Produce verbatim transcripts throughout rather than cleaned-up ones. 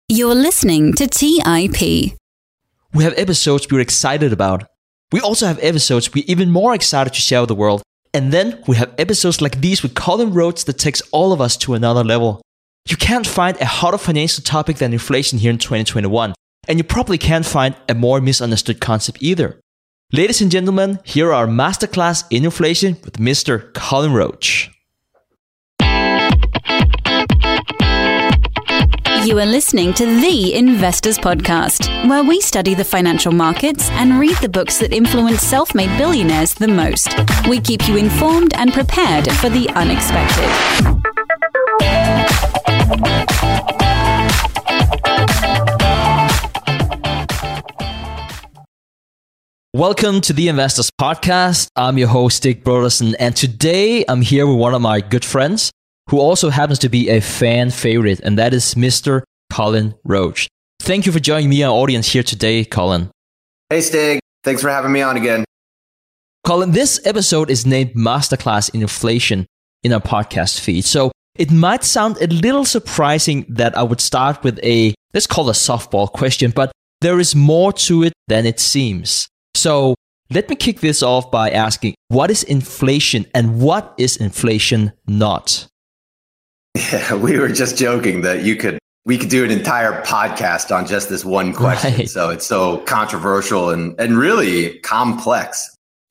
You're listening to T I P. We have episodes we're excited about. We also have episodes we're even more excited to share with the world. And then we have episodes like these with Colin Roach that takes all of us to another level. You can't find a hotter financial topic than inflation here in twenty twenty-one. And you probably can't find a more misunderstood concept either. Ladies and gentlemen, here are our masterclass in inflation with Mister Colin Roach. You are listening to The Investors Podcast, where we study the financial markets and read the books that influence self-made billionaires the most. We keep you informed and prepared for the unexpected. Welcome to The Investors Podcast. I'm your host, Dick Brodersen, and today I'm here with one of my good friends, who also happens to be a fan favorite, and that is Mister Colin Roach. Thank you for joining me, our audience here today, Colin. Hey, Stig. Thanks for having me on again. Colin, this episode is named Masterclass in Inflation in our podcast feed. So it might sound a little surprising that I would start with a, let's call it a softball question, but there is more to it than it seems. So let me kick this off by asking, what is inflation and what is inflation not? Yeah, we were just joking that you could we could do an entire podcast on just this one question. Right. So it's so controversial and, and really complex.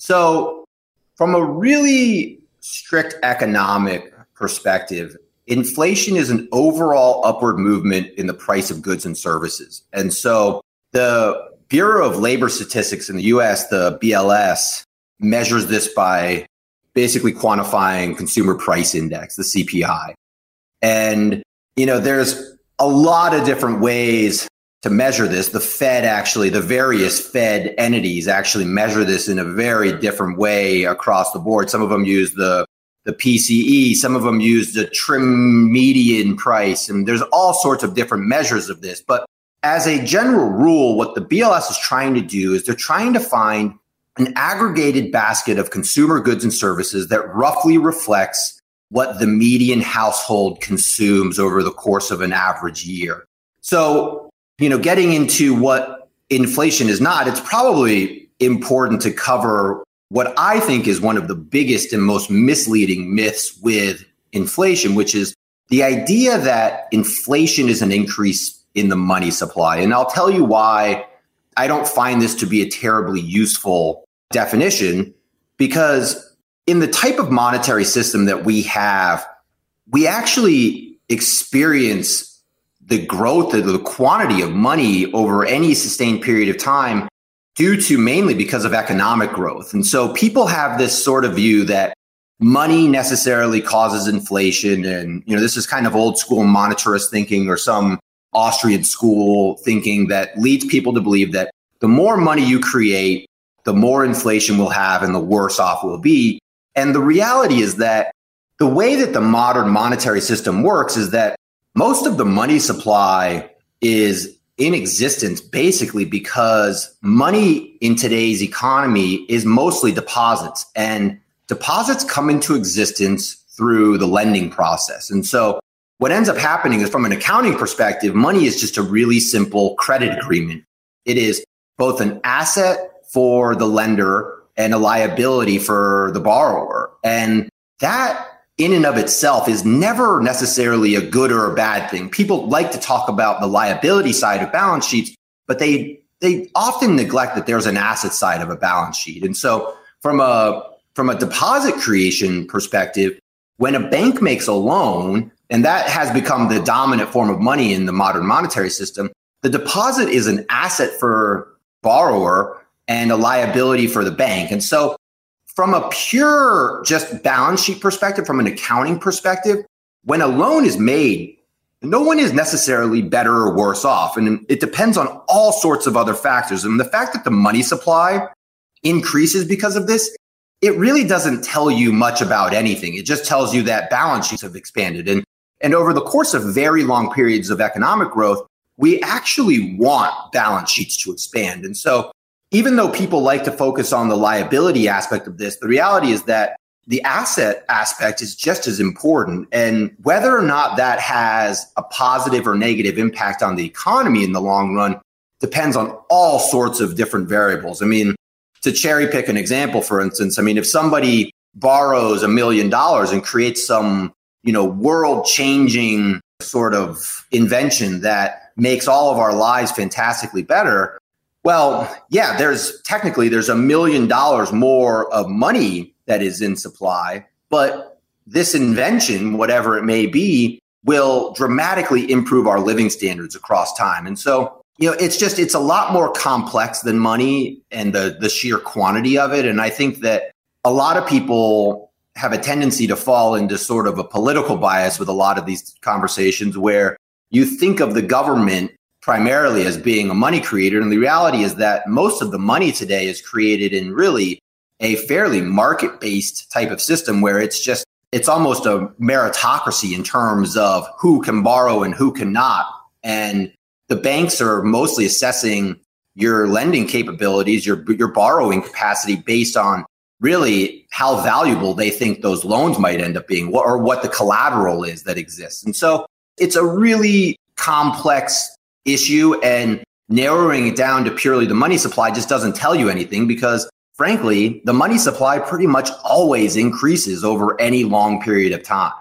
So from a really strict economic perspective, inflation is an overall upward movement in the price of goods and services. And so the Bureau of Labor Statistics in the U S, the B L S, measures this by basically quantifying consumer price index, the C P I. And, you know, there's a lot of different ways to measure this. The Fed actually, the various Fed entities actually measure this in a very different way across the board. Some of them use the, the P C E, some of them use the trim median price, and there's all sorts of different measures of this. But as a general rule, what the B L S is trying to do is they're trying to find an aggregated basket of consumer goods and services that roughly reflects what the median household consumes over the course of an average year. So, you know, getting into what inflation is not, it's probably important to cover what I think is one of the biggest and most misleading myths with inflation, which is the idea that inflation is an increase in the money supply. And I'll tell you why I don't find this to be a terribly useful definition, because in the type of monetary system that we have, we actually experience the growth of the quantity of money over any sustained period of time due to mainly because of economic growth. And so people have this sort of view that money necessarily causes inflation. And, you know, this is kind of old school monetarist thinking or some Austrian school thinking that leads people to believe that the more money you create, the more inflation we'll have and the worse off we'll be. And the reality is that the way that the modern monetary system works is that most of the money supply is in existence basically because money in today's economy is mostly deposits, and deposits come into existence through the lending process. And so what ends up happening is, from an accounting perspective, money is just a really simple credit agreement. It is both an asset for the lender and a liability for the borrower. And that in and of itself is never necessarily a good or a bad thing. People like to talk about the liability side of balance sheets, but they they often neglect that there's an asset side of a balance sheet. And so from a from a deposit creation perspective, when a bank makes a loan, and that has become the dominant form of money in the modern monetary system, the deposit is an asset for borrower and a liability for the bank. And so from a pure just balance sheet perspective, from an accounting perspective, when a loan is made, no one is necessarily better or worse off. And it depends on all sorts of other factors. And the fact that the money supply increases because of this, it really doesn't tell you much about anything. It just tells you that balance sheets have expanded. And, and over the course of very long periods of economic growth, we actually want balance sheets to expand. And so even though people like to focus on the liability aspect of this, the reality is that the asset aspect is just as important. And whether or not that has a positive or negative impact on the economy in the long run depends on all sorts of different variables. I mean, to cherry pick an example, for instance, I mean, if somebody borrows a million dollars and creates some, you know, world changing sort of invention that makes all of our lives fantastically better, well, yeah, there's technically there's a million dollars more of money that is in supply, but this invention, whatever it may be, will dramatically improve our living standards across time. And so, you know, it's just, it's a lot more complex than money and the, the sheer quantity of it. And I think that a lot of people have a tendency to fall into sort of a political bias with a lot of these conversations where you think of the government primarily as being a money creator. And the reality is that most of the money today is created in really a fairly market-based type of system where it's just, it's almost a meritocracy in terms of who can borrow and who cannot. And the banks are mostly assessing your lending capabilities, your, your borrowing capacity based on really how valuable they think those loans might end up being, or what the collateral is that exists. And so it's a really complex issue, and narrowing it down to purely the money supply just doesn't tell you anything because, frankly, the money supply pretty much always increases over any long period of time.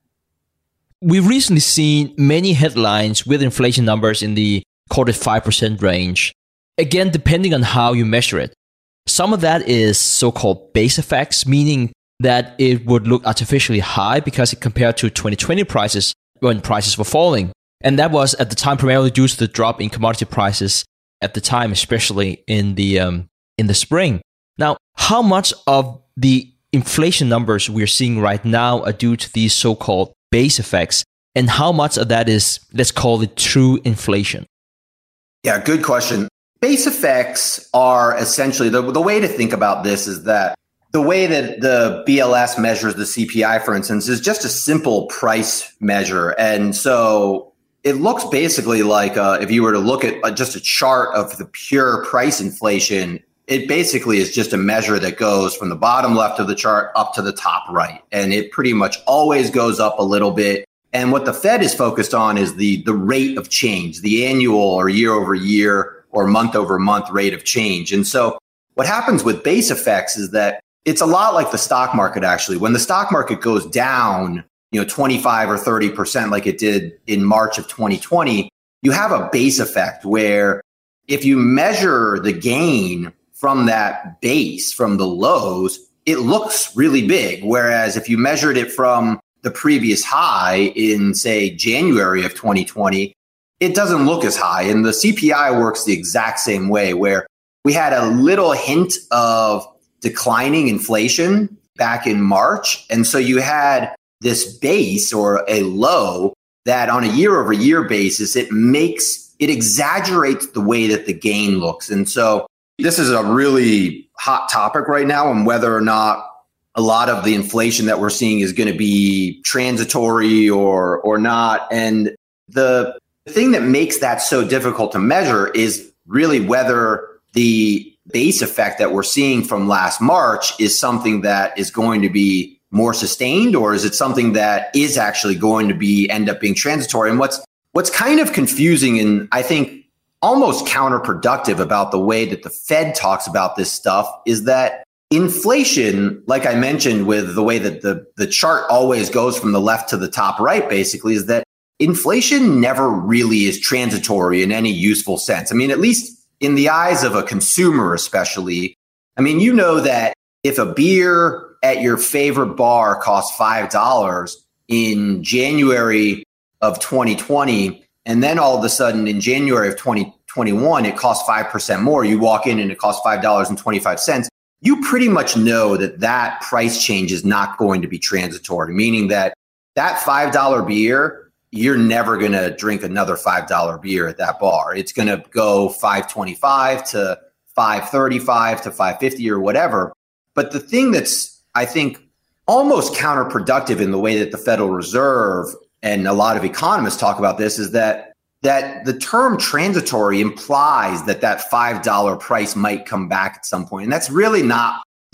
We've recently seen many headlines with inflation numbers in the, call it five percent range. Again, depending on how you measure it. Some of that is so-called base effects, meaning that it would look artificially high because it compared to twenty twenty prices when prices were falling. And that was at the time primarily due to the drop in commodity prices at the time, especially in the um, in the spring. Now, how much of the inflation numbers we're seeing right now are due to these so-called base effects, and how much of that is, let's call it, true inflation? Yeah, good question. Base effects are essentially, the, the way to think about this is that the way that the B L S measures the C P I, for instance, is just a simple price measure. And so it looks basically like uh, if you were to look at uh, just a chart of the pure price inflation, it basically is just a measure that goes from the bottom left of the chart up to the top right. And it pretty much always goes up a little bit. And what the Fed is focused on is the, the rate of change, the annual or year over year or month over month rate of change. And so what happens with base effects is that it's a lot like the stock market, actually. When the stock market goes down, you know, twenty-five or thirty percent like it did in March of twenty twenty, you have a base effect where if you measure the gain from that base, from the lows, it looks really big. Whereas if you measured it from the previous high in, say, January of twenty twenty, it doesn't look as high. And the C P I works the exact same way, where we had a little hint of declining inflation back in March. And so you had this base or a low that on a year over year basis, it makes, it exaggerates the way that the gain looks. And so this is a really hot topic right now, and whether or not a lot of the inflation that we're seeing is going to be transitory or, or not. And the thing that makes that so difficult to measure is really whether the base effect that we're seeing from last March is something that is going to be more sustained, or is it something that is actually going to be end up being transitory? And what's what's kind of confusing and I think almost counterproductive about the way that the Fed talks about this stuff is that inflation, like I mentioned with the way that the, the chart always goes from the left to the top right, basically, is that inflation never really is transitory in any useful sense. I mean, at least in the eyes of a consumer, especially. I mean, you know that if a beer at your favorite bar costs five dollars in January of twenty twenty, and then all of a sudden in January of twenty twenty-one, it costs five percent more, you walk in and it costs five dollars and twenty-five cents, you pretty much know that that price change is not going to be transitory, meaning that that five dollar beer, you're never going to drink another five dollar beer at that bar. It's going to go five twenty-five to five thirty-five to five fifty or whatever. But the thing that's, I think, almost counterproductive in the way that the Federal Reserve and a lot of economists talk about this is that that the term transitory implies that that five dollar price might come back at some point. And that's really not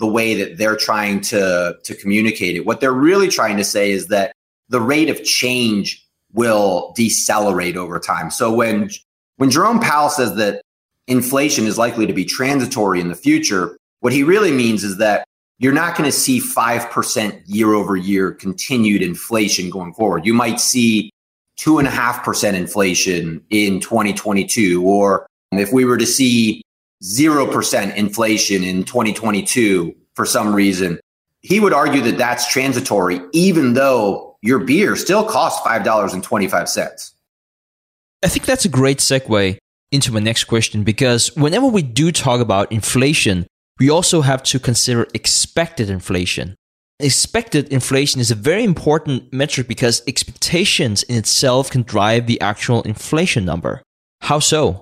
the way that they're trying to, to communicate it. What they're really trying to say is that the rate of change will decelerate over time. So when, when Jerome Powell says that inflation is likely to be transitory in the future, what he really means is that you're not going to see five percent year over year continued inflation going forward. You might see two and a half percent inflation in twenty twenty-two, or if we were to see zero percent inflation in twenty twenty-two for some reason, he would argue that that's transitory, even though your beer still costs five dollars and twenty-five cents. I think that's a great segue into my next question, because whenever we do talk about inflation, we also have to consider expected inflation. Expected inflation is a very important metric because expectations in itself can drive the actual inflation number. How so?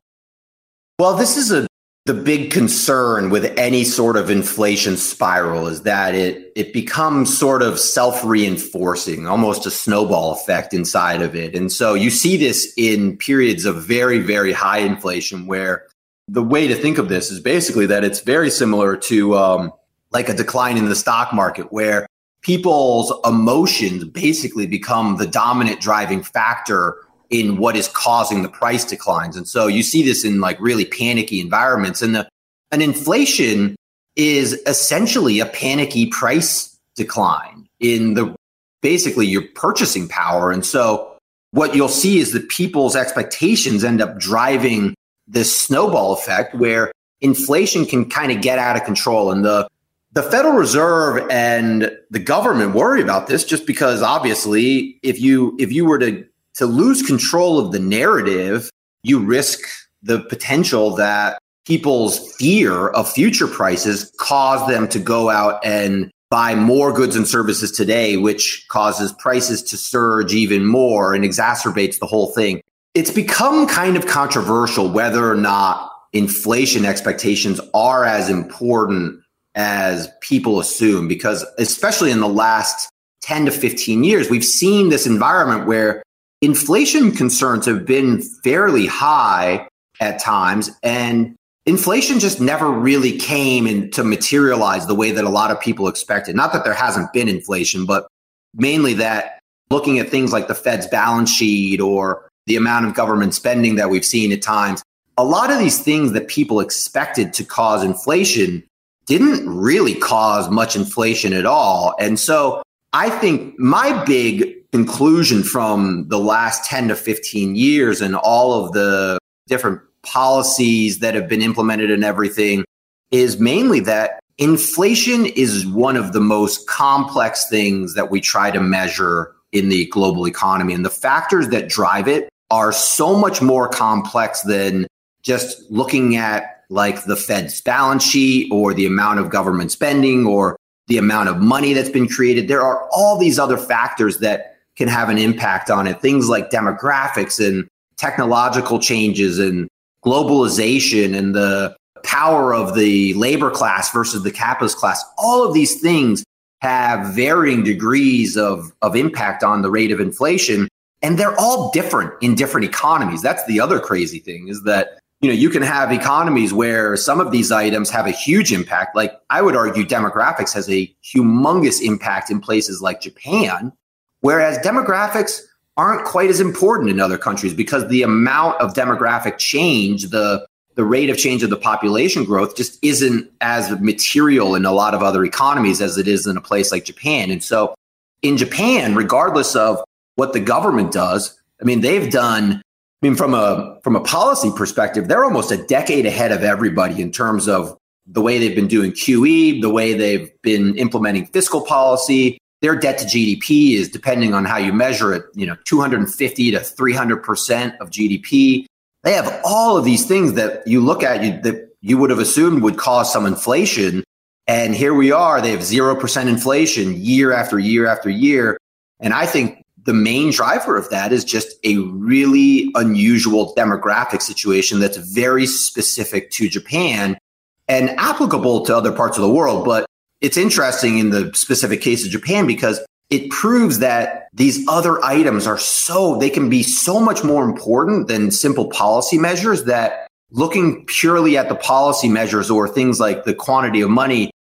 Well, this is a the big concern with any sort of inflation spiral, is that it it becomes sort of self-reinforcing, almost a snowball effect inside of it. And so you see this in periods of very, very high inflation, where the way to think of this is basically that it's very similar to um, like a decline in the stock market, where people's emotions basically become the dominant driving factor in what is causing the price declines. And so you see this in like really panicky environments. And the, an inflation is essentially a panicky price decline in the basically your purchasing power. And so what you'll see is that people's expectations end up driving this snowball effect where inflation can kind of get out of control. And the The Federal Reserve and the government worry about this just because obviously if you if you were to to lose control of the narrative, you risk the potential that people's fear of future prices cause them to go out and buy more goods and services today, which causes prices to surge even more and exacerbates the whole thing. It's become kind of controversial whether or not inflation expectations are as important as people assume, because especially in the last ten to fifteen years, we've seen this environment where inflation concerns have been fairly high at times, and inflation just never really came in to materialize the way that a lot of people expected. Not that there hasn't been inflation, but mainly that looking at things like the Fed's balance sheet or the amount of government spending that we've seen at times, a lot of these things that people expected to cause inflation didn't really cause much inflation at all. And so I think my big conclusion from the last ten to fifteen years and all of the different policies that have been implemented and everything is mainly that inflation is one of the most complex things that we try to measure in the global economy. And the factors that drive it are so much more complex than just looking at like the Fed's balance sheet or the amount of government spending or the amount of money that's been created. There are all these other factors that can have an impact on it. Things like demographics and technological changes and globalization and the power of the labor class versus the capitalist class. All of these things have varying degrees of, of impact on the rate of inflation. And they're all different in different economies. That's the other crazy thing, is that, you know, you can have economies where some of these items have a huge impact. Like I would argue demographics has a humongous impact in places like Japan, whereas demographics aren't quite as important in other countries because the amount of demographic change, the the rate of change of the population growth just isn't as material in a lot of other economies as it is in a place like Japan. And so in Japan, regardless of what the government does, I mean, they've done, I mean, from a from a policy perspective, they're almost a decade ahead of everybody in terms of the way they've been doing Q E, the way they've been implementing fiscal policy. Their debt to G D P is, depending on how you measure it, you know, two hundred fifty to three hundred percent of G D P. They have all of these things that you look at you, that you would have assumed would cause some inflation. And here we are, they have zero percent inflation year after year after year. And I think the main driver of that is just a really unusual demographic situation that's very specific to Japan and applicable to other parts of the world. But it's interesting in the specific case of Japan because it proves that these other items are so, they can be so much more important than simple policy measures, that looking purely at the policy measures or things like the quantity of money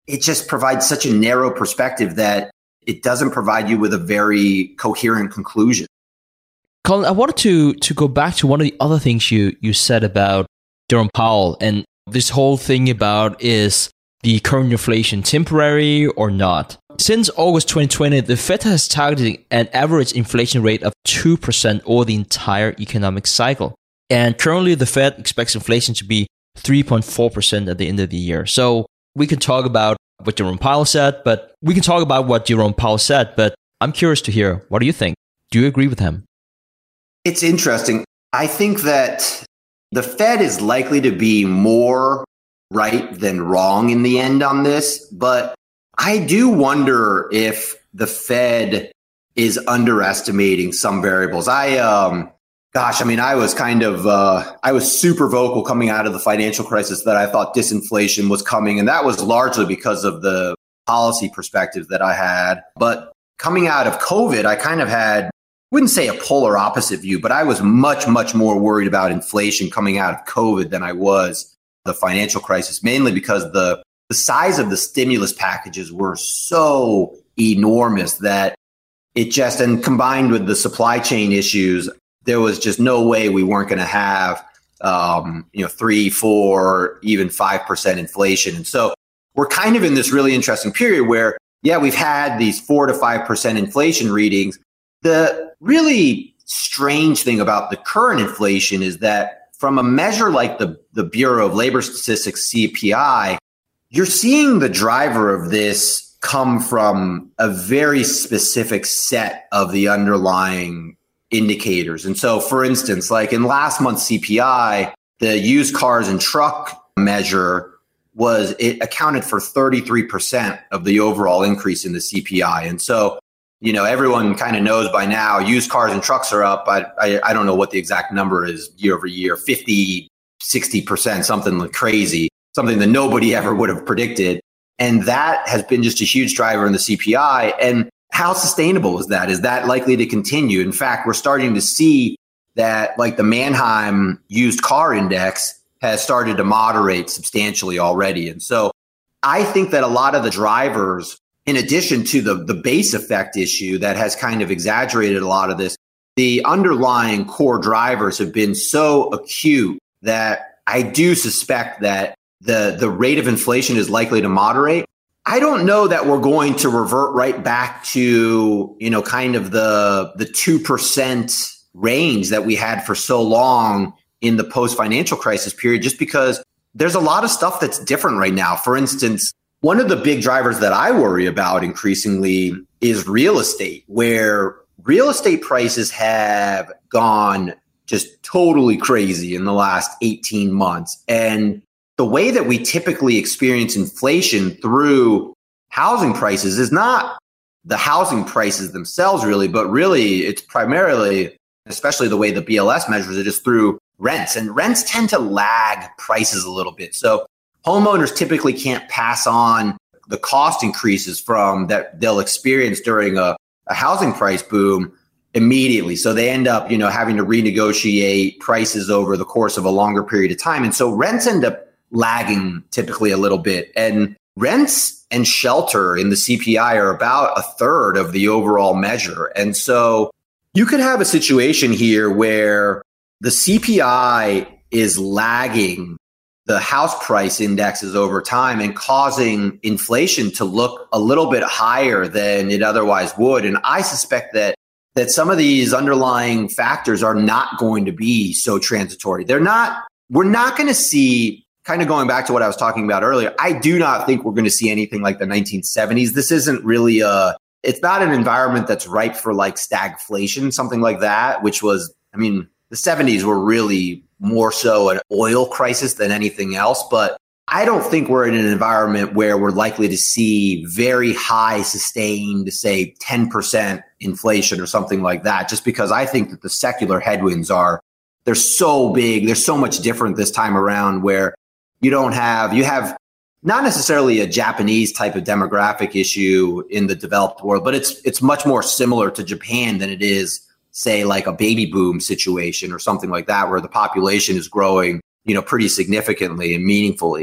it just provides such a narrow perspective that it doesn't provide you with a very coherent conclusion. Colin, I wanted to to go back to one of the other things you you said about Jerome Powell, and this whole thing about, is the current inflation temporary or not? Since August twenty twenty, the Fed has targeted an average inflation rate of two percent over the entire economic cycle. And currently, the Fed expects inflation to be three point four percent at the end of the year. So we can talk about what Jerome Powell said, but we can talk about what Jerome Powell said, but I'm curious to hear, what do you think? Do you agree with him? It's interesting. I think that the Fed is likely to be more right than wrong in the end on this, but I do wonder if the Fed is underestimating some variables. I, um, gosh, I mean, I was kind of, uh, I was super vocal coming out of the financial crisis that I thought disinflation was coming, and that was largely because of the policy perspective that I had. But coming out of COVID, I kind of had, wouldn't say a polar opposite view, but I was much, much more worried about inflation coming out of COVID than I was the financial crisis, mainly because the, the size of the stimulus packages were so enormous that it just, and combined with the supply chain issues, there was just no way we weren't going to have, um, you know, three, four, even five percent inflation. And so we're kind of in this really interesting period where, yeah, we've had these four to five percent inflation readings. The really strange thing about the current inflation is that from a measure like the, the Bureau of Labor Statistics C P I, you're seeing the driver of this come from a very specific set of the underlying indicators. And so, for instance, like in last month's C P I, the used cars and truck measure was, it accounted for thirty-three percent of the overall increase in the C P I. And so, you know, everyone kind of knows by now, used cars and trucks are up. I, I, I don't know what the exact number is year over year, fifty, sixty percent, something like crazy, something that nobody ever would have predicted. And that has been just a huge driver in the C P I. And how sustainable is that? Is that likely to continue? In fact, we're starting to see that, like, the Manheim used car index has started to moderate substantially already. And so I think that a lot of the drivers, in addition to the, the base effect issue that has kind of exaggerated a lot of this, the underlying core drivers have been so acute that I do suspect that the, the rate of inflation is likely to moderate. I don't know that we're going to revert right back to, you know, kind of the, the two percent range that we had for so long in the post-financial crisis period, just because there's a lot of stuff that's different right now. For instance, one of the big drivers that I worry about increasingly is real estate, where real estate prices have gone just totally crazy in the last eighteen months. And the way that we typically experience inflation through housing prices is not the housing prices themselves, really, but really it's primarily, especially the way the B L S measures it, is through rents. And rents tend to lag prices a little bit. So homeowners typically can't pass on the cost increases from that they'll experience during a, a housing price boom immediately. So they end up, you know, having to renegotiate prices over the course of a longer period of time. And so rents end up lagging typically a little bit. And rents and shelter in the C P I are about a third of the overall measure. And so you could have a situation here where the C P I is lagging the house price indexes over time and causing inflation to look a little bit higher than it otherwise would. And I suspect that that some of these underlying factors are not going to be so transitory. They're not, we're not going to see, kind of going back to what I was talking about earlier, I do not think we're going to see anything like the nineteen seventies. This isn't really a, it's not an environment that's ripe for like stagflation, something like that, which was, I mean, the seventies were really more so an oil crisis than anything else. But I don't think we're in an environment where we're likely to see very high sustained, say, ten percent inflation or something like that, just because I think that the secular headwinds are, they're so big. They're so much different this time around, where you don't have, you have not necessarily a Japanese type of demographic issue in the developed world, but it's it's much more similar to Japan than it is, say, like a baby boom situation or something like that, where the population is growing, you know, pretty significantly and meaningfully.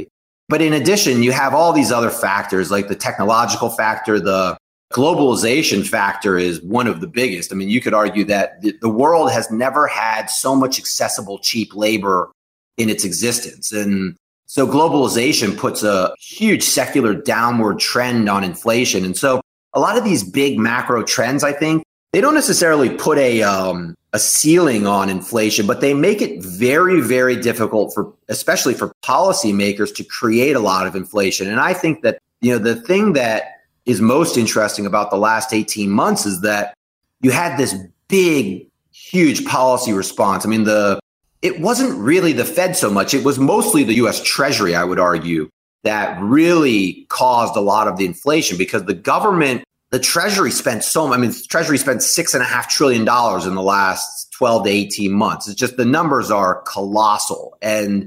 But in addition, you have all these other factors like the technological factor, the globalization factor is one of the biggest. I mean, you could argue that the world has never had so much accessible, cheap labor in its existence. And so globalization puts a huge secular downward trend on inflation. And so a lot of these big macro trends, I think, they don't necessarily put a um, a ceiling on inflation, but they make it very, very difficult for, especially for policymakers, to create a lot of inflation. And I think that, you know, the thing that is most interesting about the last eighteen months is that you had this big, huge policy response. I mean, the it wasn't really the Fed so much. It was mostly the U S Treasury, I would argue, that really caused a lot of the inflation because the government, the Treasury spent so much. I mean, the Treasury spent six and a half trillion dollars in the last twelve to eighteen months. It's just the numbers are colossal. And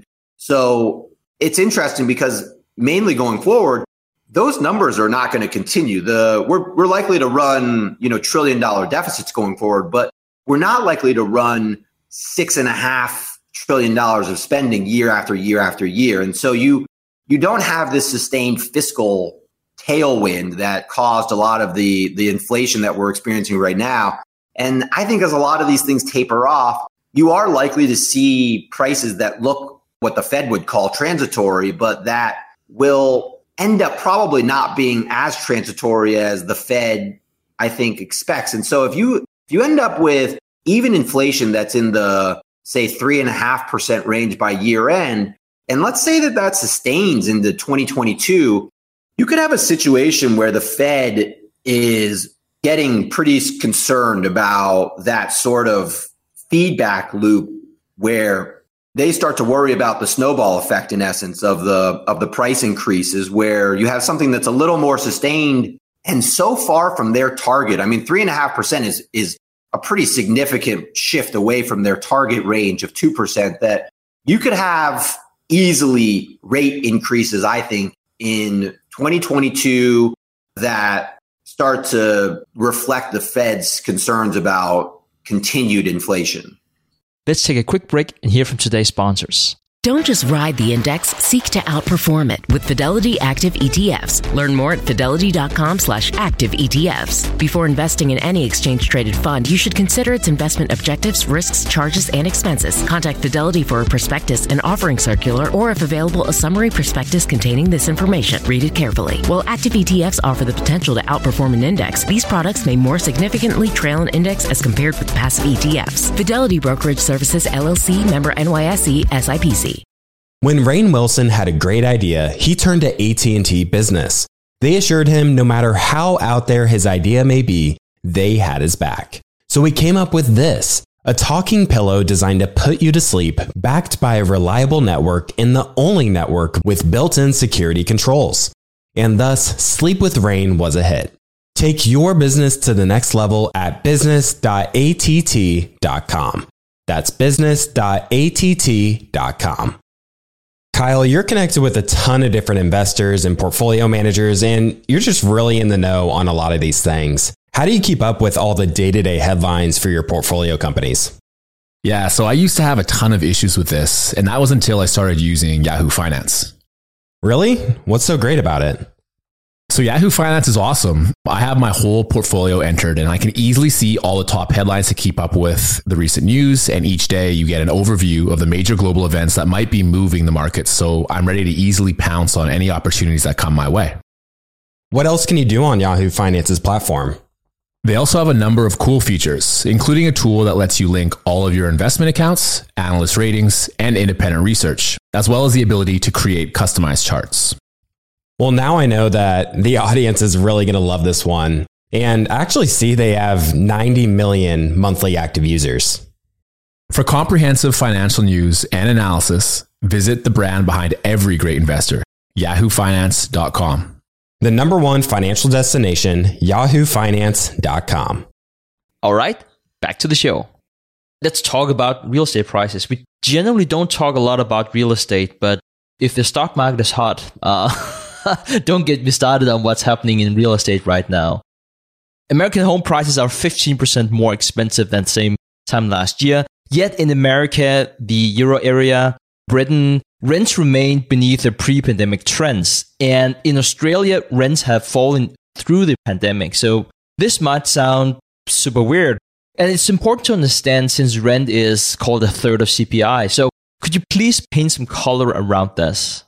so it's interesting because mainly going forward, those numbers are not going to continue. The we're we're likely to run, you know, trillion dollar deficits going forward, but we're not likely to run six and a half trillion dollars of spending year after year after year. And so you you don't have this sustained fiscal tailwind that caused a lot of the the inflation that we're experiencing right now. And I think as a lot of these things taper off, you are likely to see prices that look what the Fed would call transitory, but that will end up probably not being as transitory as the Fed, I think, expects. And so if you if you end up with even inflation that's in the, say, three and a half percent range by year end, and let's say that that sustains into twenty twenty-two, you could have a situation where the Fed is getting pretty concerned about that sort of feedback loop where they start to worry about the snowball effect, in essence, of the of the price increases, where you have something that's a little more sustained and so far from their target. I mean, three and a half percent is is a pretty significant shift away from their target range of two percent that you could have easily rate increases, I think, in twenty twenty-two that start to reflect the Fed's concerns about continued inflation. Let's take a quick break and hear from today's sponsors. Don't just ride the index, seek to outperform it with Fidelity Active E T Fs. Learn more at fidelity.com slash active ETFs. Before investing in any exchange-traded fund, you should consider its investment objectives, risks, charges, and expenses. Contact Fidelity for a prospectus, an offering circular, or if available, a summary prospectus containing this information. Read it carefully. While active E T Fs offer the potential to outperform an index, these products may more significantly trail an index as compared with passive E T Fs. Fidelity Brokerage Services, L L C, member N Y S E, S I P C. When Rainn Wilson had a great idea, he turned to A T and T Business. They assured him no matter how out there his idea may be, they had his back. So he came up with this, a talking pillow designed to put you to sleep, backed by a reliable network and the only network with built-in security controls. And thus, Sleep with Rainn was a hit. Take your business to the next level at business dot A T T dot com. That's business dot A T T dot com. Kyle, you're connected with a ton of different investors and portfolio managers, and you're just really in the know on a lot of these things. How do you keep up with all the day-to-day headlines for your portfolio companies? Yeah, so I used to have a ton of issues with this, and that was until I started using Yahoo Finance. Really? What's so great about it? So Yahoo Finance is awesome. I have my whole portfolio entered and I can easily see all the top headlines to keep up with the recent news. And each day you get an overview of the major global events that might be moving the markets. So I'm ready to easily pounce on any opportunities that come my way. What else can you do on Yahoo Finance's platform? They also have a number of cool features, including a tool that lets you link all of your investment accounts, analyst ratings, and independent research, as well as the ability to create customized charts. Well, now I know that the audience is really going to love this one. And I actually see they have ninety million monthly active users. For comprehensive financial news and analysis, visit the brand behind every great investor, yahoo finance dot com. The number one financial destination, yahoo finance dot com. All right, back to the show. Let's talk about real estate prices. We generally don't talk a lot about real estate, but if the stock market is hot, uh, don't get me started on what's happening in real estate right now. American home prices are fifteen percent more expensive than same time last year. Yet in America, the Euro area, Britain, rents remain beneath their pre-pandemic trends. And in Australia, rents have fallen through the pandemic. So this might sound super weird. And it's important to understand since rent is called a third of C P I. So could you please paint some color around this?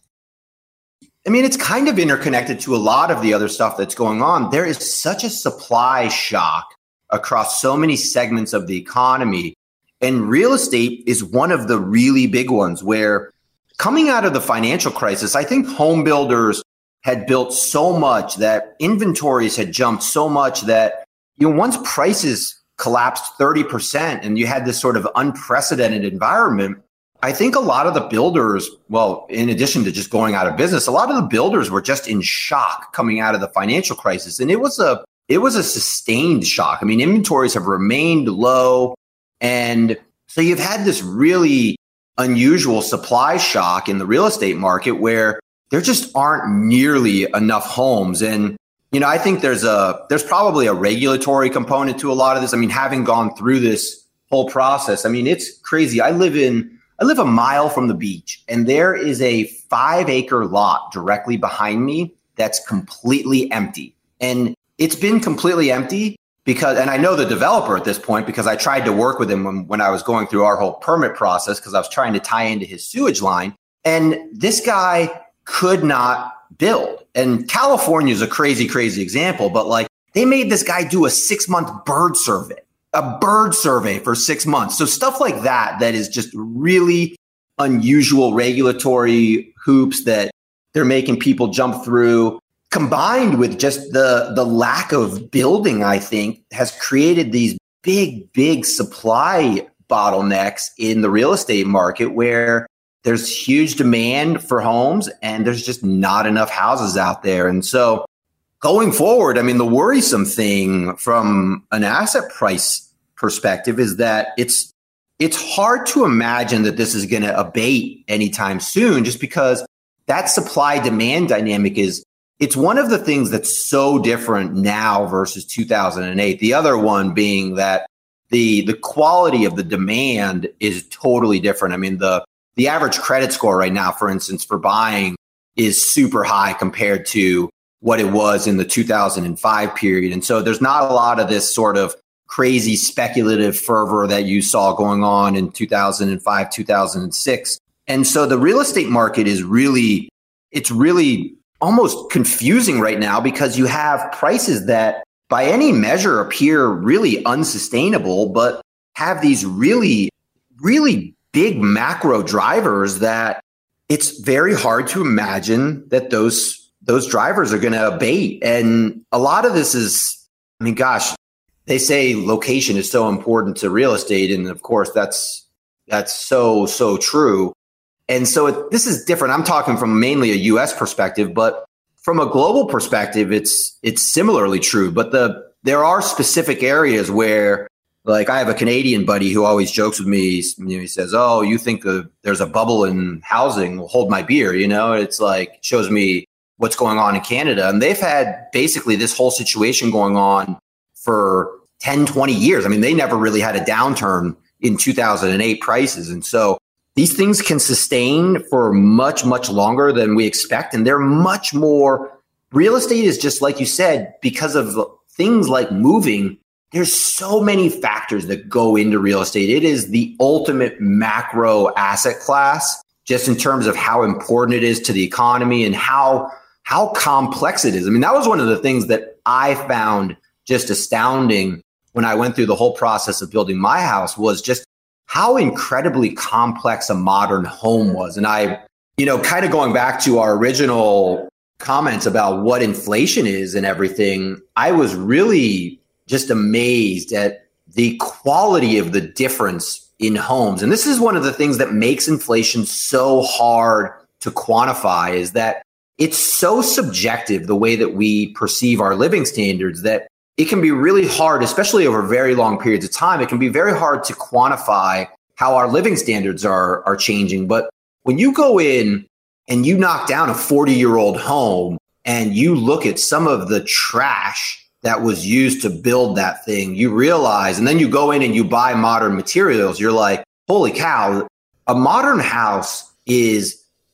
I mean, it's kind of interconnected to a lot of the other stuff that's going on. There is such a supply shock across so many segments of the economy. And real estate is one of the really big ones where coming out of the financial crisis, I think home builders had built so much that inventories had jumped so much that, you know, once prices collapsed thirty percent and you had this sort of unprecedented environment, I think a lot of the builders, well, in addition to just going out of business, a lot of the builders were just in shock coming out of the financial crisis. And it was a it was a sustained shock. I mean, inventories have remained low. And so you've had this really unusual supply shock in the real estate market where there just aren't nearly enough homes. And, you know, I think there's a there's probably a regulatory component to a lot of this. I mean, having gone through this whole process, I mean, it's crazy. I live in I live a mile from the beach, and there is a five acre lot directly behind me that's completely empty. And it's been completely empty because, and I know the developer at this point because I tried to work with him when, when I was going through our whole permit process because I was trying to tie into his sewage line. And this guy could not build. And California is a crazy, crazy example, but like they made this guy do a six month bird survey. A bird survey for six months. So stuff like that, that is just really unusual regulatory hoops that they're making people jump through, combined with just the, the lack of building, I think, has created these big, big supply bottlenecks in the real estate market where there's huge demand for homes and there's just not enough houses out there. And so going forward, I mean, the worrisome thing from an asset price perspective is that it's it's hard to imagine that this is going to abate anytime soon, just because that supply demand dynamic is it's one of the things that's so different now versus two thousand eight. The other one being that the the quality of the demand is totally different. I mean, the the average credit score right now, for instance, for buying is super high compared to what it was in the two thousand five period. And so there's not a lot of this sort of crazy speculative fervor that you saw going on in two thousand five, two thousand six. And so the real estate market is really, it's really almost confusing right now because you have prices that by any measure appear really unsustainable, but have these really, really big macro drivers that it's very hard to imagine that those those drivers are going to abate. And a lot of this is, I mean, gosh, they say location is so important to real estate. And of course, that's that's so, so true. And so it, this is different. I'm talking from mainly a U S perspective, but from a global perspective, it's it's similarly true. But the there are specific areas where, like, I have a Canadian buddy who always jokes with me. You know, he says, "Oh, you think the, there's a bubble in housing? Well, hold my beer." You know, it's like shows me what's going on in Canada. And they've had basically this whole situation going on for ten, twenty years. I mean, they never really had a downturn in two thousand eight prices. And so these things can sustain for much, much longer than we expect. And they're much more, real estate is just like you said, because of things like moving, there's so many factors that go into real estate. It is the ultimate macro asset class, just in terms of how important it is to the economy and how how complex it is. I mean, that was one of the things that I found just astounding when I went through the whole process of building my house, was just how incredibly complex a modern home was. And I, you know, kind of going back to our original comments about what inflation is and everything, I was really just amazed at the quality of the difference in homes. And this is one of the things that makes inflation so hard to quantify, is that it's so subjective, the way that we perceive our living standards, that it can be really hard, especially over very long periods of time. It can be very hard to quantify how our living standards are, are changing. But when you go in and you knock down a forty-year-old home and you look at some of the trash that was used to build that thing, you realize, and then you go in and you buy modern materials, you're like, holy cow, a modern house is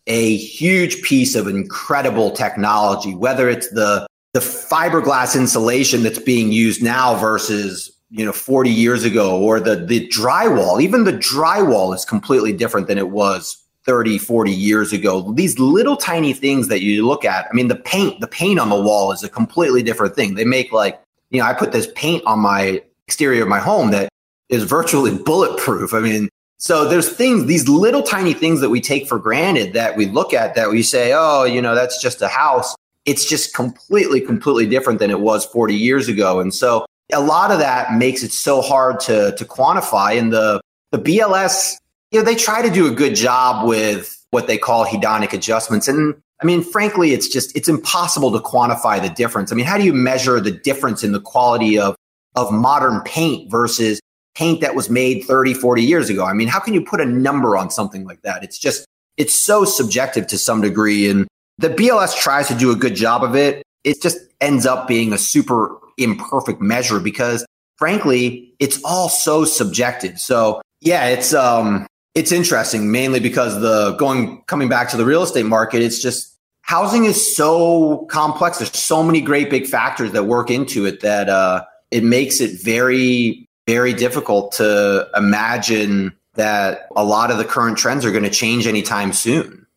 a huge piece of incredible technology, whether it's the the fiberglass insulation that's being used now versus, you know, forty years ago, or the the drywall. Even the drywall is completely different than it was thirty, forty years ago. These little tiny things that you look at, I mean, the paint, the paint on the wall is a completely different thing. They make like, you know, I put this paint on my exterior of my home that is virtually bulletproof. I mean, so there's things, these little tiny things that we take for granted that we look at that we say, oh, you know, that's just a house. It's just completely, completely different than it was forty years ago. And so a lot of that makes it so hard to, to quantify. And the, the B L S, you know, they try to do a good job with what they call hedonic adjustments. And I mean, frankly, it's just, it's impossible to quantify the difference. I mean, how do you measure the difference in the quality of, of modern paint versus paint that was made thirty, forty years ago? I mean, how can you put a number on something like that? It's just, it's so subjective to some degree. And the B L S tries to do a good job of it. It just ends up being a super imperfect measure because, frankly, it's all so subjective. So yeah, it's, um, it's interesting, mainly because the going, coming back to the real estate market, it's just housing is so complex. There's so many great big factors that work into it that, uh, it makes it very, very difficult to imagine that a lot of the current trends are going to change anytime soon.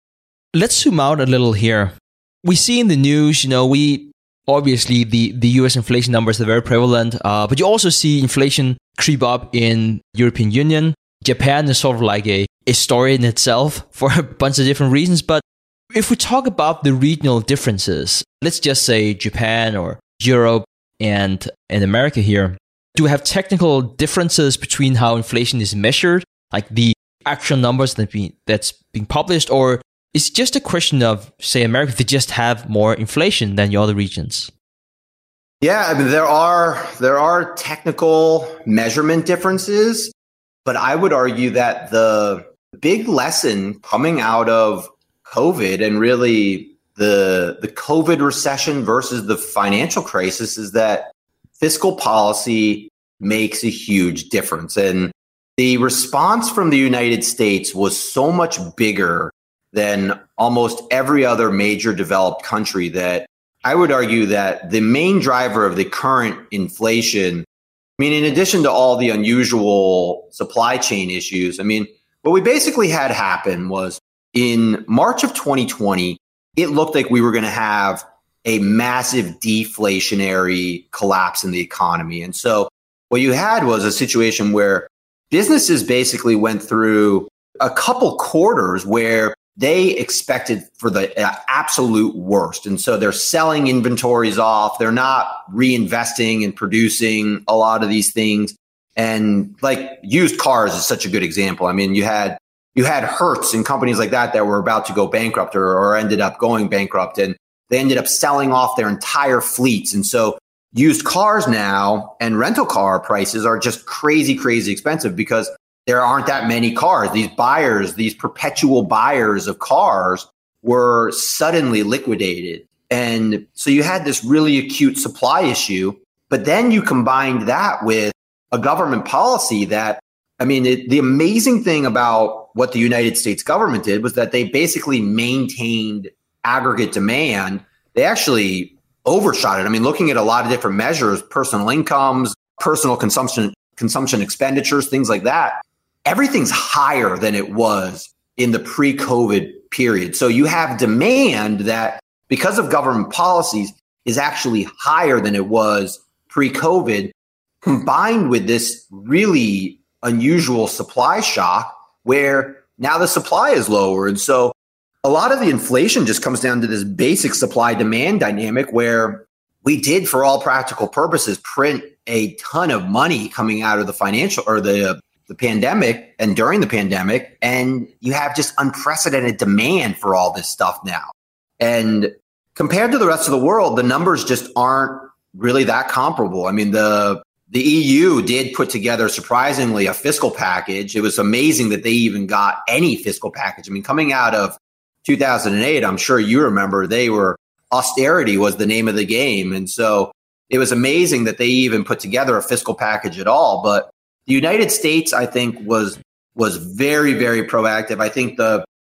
Let's zoom out a little here. We see in the news, you know, we obviously the, the U S inflation numbers are very prevalent, uh, but you also see inflation creep up in European Union. Japan is sort of like a, a story in itself for a bunch of different reasons. But if we talk about the regional differences, let's just say Japan or Europe and, and America here, do we have technical differences between how inflation is measured, like the actual numbers that be, that's being published, or is it just a question of, say, America, they just have more inflation than the other regions? Yeah, I mean, there are there are technical measurement differences, but I would argue that the big lesson coming out of COVID and really the the COVID recession versus the financial crisis is that fiscal policy makes a huge difference. And the response from the United States was so much bigger than almost every other major developed country that I would argue that the main driver of the current inflation, I mean, in addition to all the unusual supply chain issues, I mean, what we basically had happen was in March of twenty twenty, it looked like we were going to have a massive deflationary collapse in the economy. And so what you had was a situation where businesses basically went through a couple quarters where they expected for the absolute worst. And so they're selling inventories off. They're not reinvesting and producing a lot of these things. And like used cars is such a good example. I mean, you had you had Hertz and companies like that that were about to go bankrupt or, or ended up going bankrupt. And they ended up selling off their entire fleets. And so used cars now and rental car prices are just crazy, crazy expensive because there aren't that many cars. These buyers, these perpetual buyers of cars were suddenly liquidated. And so you had this really acute supply issue, but then you combined that with a government policy that, I mean, it, the amazing thing about what the United States government did was that they basically maintained aggregate demand. They actually overshot it. I mean, looking at a lot of different measures, personal incomes, personal consumption, consumption expenditures, things like that, everything's higher than it was in the pre-COVID period. So you have demand that, because of government policies, is actually higher than it was pre-COVID, combined with this really unusual supply shock where now the supply is lower. And so a lot of the inflation just comes down to this basic supply-demand dynamic where we did, for all practical purposes, print a ton of money coming out of the financial or the the pandemic and during the pandemic, and you have just unprecedented demand for all this stuff now. And compared to the rest of the world, the numbers just aren't really that comparable. I mean, the the E U did put together, surprisingly, a fiscal package. It was amazing that they even got any fiscal package. I mean, coming out of two thousand eight, I'm sure you remember, they were, austerity was the name of the game. And so it was amazing that they even put together a fiscal package at all. But the United States, I think, was was very, very proactive. I think the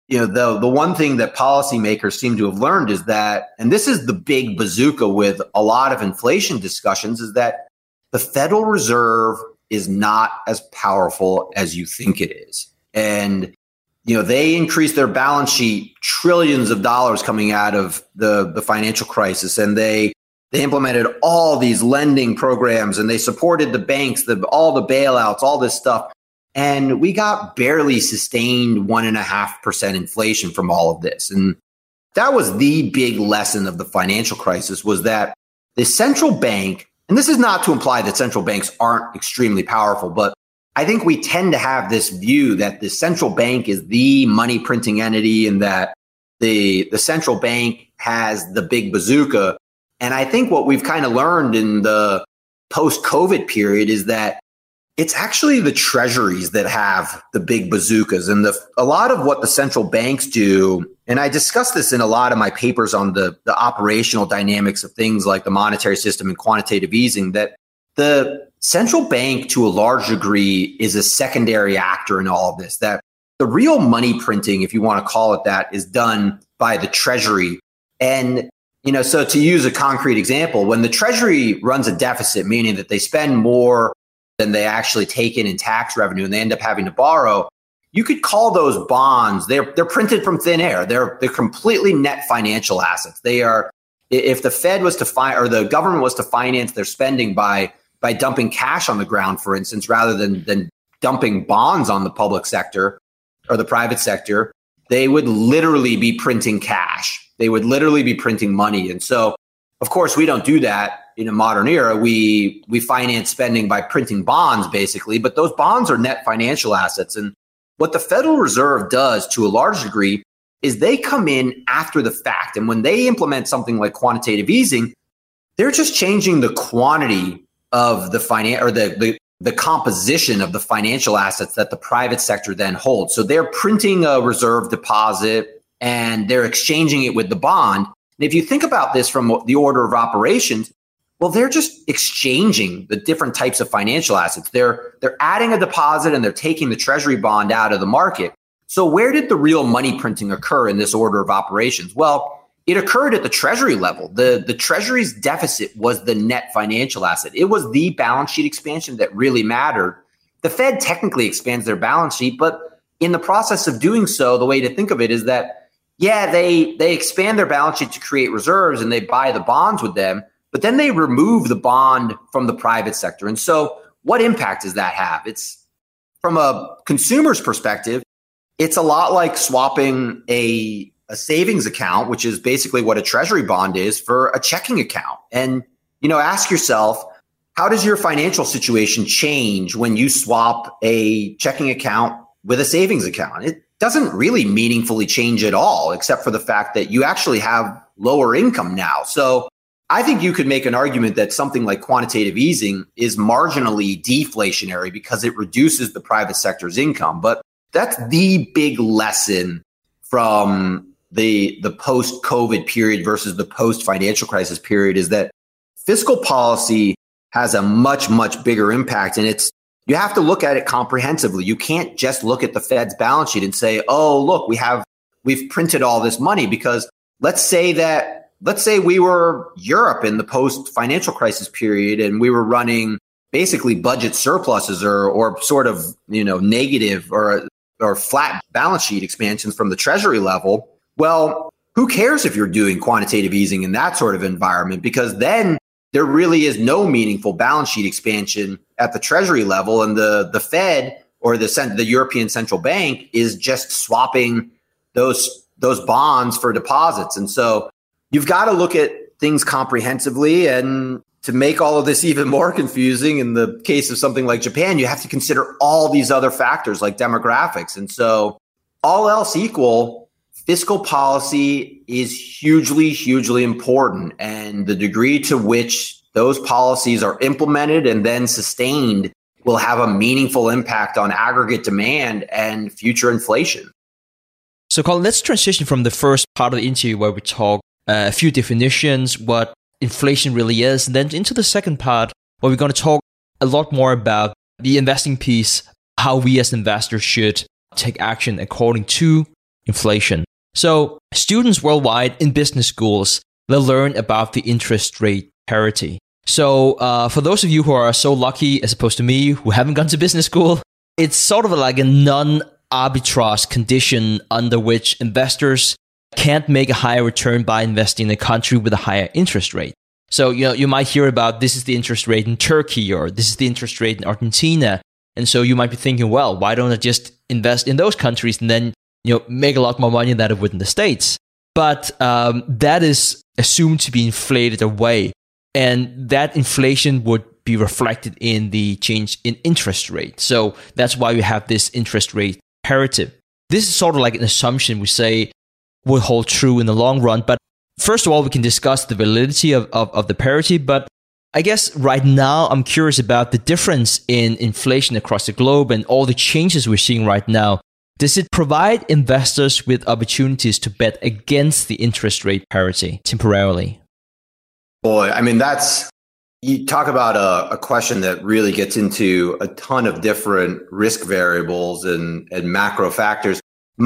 you know, the, the one thing that policymakers seem to have learned is that, and this is the big bazooka with a lot of inflation discussions, is that the Federal Reserve is not as powerful as you think it is. And, you know, they increased their balance sheet trillions of dollars coming out of the, the financial crisis, and they they implemented all these lending programs, and they supported the banks, the, all the bailouts, all this stuff. And we got barely sustained one and a half percent inflation from all of this. And that was the big lesson of the financial crisis, was that the central bank, and this is not to imply that central banks aren't extremely powerful, but I think we tend to have this view that the central bank is the money printing entity and that the, the central bank has the big bazooka. And I think what we've kind of learned in the post-COVID period is that it's actually the treasuries that have the big bazookas. And the, a lot of what the central banks do, and I discuss this in a lot of my papers on the, the operational dynamics of things like the monetary system and quantitative easing, that the central bank to a large degree is a secondary actor in all of this, that the real money printing, if you want to call it that, is done by the treasury. And you know, so to use a concrete example, when the Treasury runs a deficit, meaning that they spend more than they actually take in in tax revenue and they end up having to borrow, you could call those bonds, they're they're printed from thin air. They're they're completely net financial assets. They are, if the Fed was to find, or the government was to finance their spending by by dumping cash on the ground, for instance, rather than than dumping bonds on the public sector or the private sector, they would literally be printing cash. They would literally be printing money. And so, of course, we don't do that in a modern era. We we finance spending by printing bonds, basically, but those bonds are net financial assets. And what the Federal Reserve does to a large degree is they come in after the fact. And when they implement something like quantitative easing, they're just changing the quantity of the finan- or the, the the composition of the financial assets that the private sector then holds. So they're printing a reserve deposit and they're exchanging it with the bond. And if you think about this from the order of operations, well, they're just exchanging the different types of financial assets. They're they're adding a deposit and they're taking the treasury bond out of the market. So where did the real money printing occur in this order of operations? Well, it occurred at the treasury level. The, the treasury's deficit was the net financial asset. It was the balance sheet expansion that really mattered. The Fed technically expands their balance sheet, but in the process of doing so, the way to think of it is that yeah, they they expand their balance sheet to create reserves and they buy the bonds with them, but then they remove the bond from the private sector. And so what impact does that have? It's, from a consumer's perspective, it's a lot like swapping a, a savings account, which is basically what a treasury bond is, for a checking account. And, you know, ask yourself, how does your financial situation change when you swap a checking account with a savings account? It doesn't really meaningfully change at all, except for the fact that you actually have lower income now. So I think you could make an argument that something like quantitative easing is marginally deflationary because it reduces the private sector's income. But that's the big lesson from the, the post-COVID period versus the post-financial crisis period, is that fiscal policy has a much, much bigger impact. And it's, you have to look at it comprehensively. You can't just look at the Fed's balance sheet and say, oh, look, we have, we've printed all this money. Because let's say that, let's say we were Europe in the post-financial crisis period and we were running basically budget surpluses or, or sort of, you know, negative or, or flat balance sheet expansions from the treasury level. Well, who cares if you're doing quantitative easing in that sort of environment? Because then there really is no meaningful balance sheet expansion at the treasury level, and the, the Fed or the the European Central Bank is just swapping those those bonds for deposits. And so you've got to look at things comprehensively. And to make all of this even more confusing, in the case of something like Japan, you have to consider all these other factors like demographics. And so all else equal, fiscal policy is hugely, hugely important. And the degree to which those policies are implemented and then sustained will have a meaningful impact on aggregate demand and future inflation. So, Colin, let's transition from the first part of the interview where we talk uh, a few definitions, what inflation really is, and then into the second part where we're going to talk a lot more about the investing piece, how we as investors should take action according to inflation. So students worldwide in business schools, they'll learn about the interest rate parity. So uh, for those of you who are so lucky, as opposed to me, who haven't gone to business school, it's sort of like a non-arbitrage condition under which investors can't make a higher return by investing in a country with a higher interest rate. So, you know, you might hear about this is the interest rate in Turkey or this is the interest rate in Argentina. And so you might be thinking, well, why don't I just invest in those countries and then, you know, make a lot more money than I would in the States? But um, that is assumed to be inflated away. And that inflation would be reflected in the change in interest rate. So that's why we have this interest rate parity. This is sort of like an assumption we say will hold true in the long run. But first of all, we can discuss the validity of, of, of the parity. But I guess right now, I'm curious about the difference in inflation across the globe and all the changes we're seeing right now. Does it provide investors with opportunities to bet against the interest rate parity temporarily? Boy, I mean, that's, you talk about a, a question that really gets into a ton of different risk variables and, and macro factors.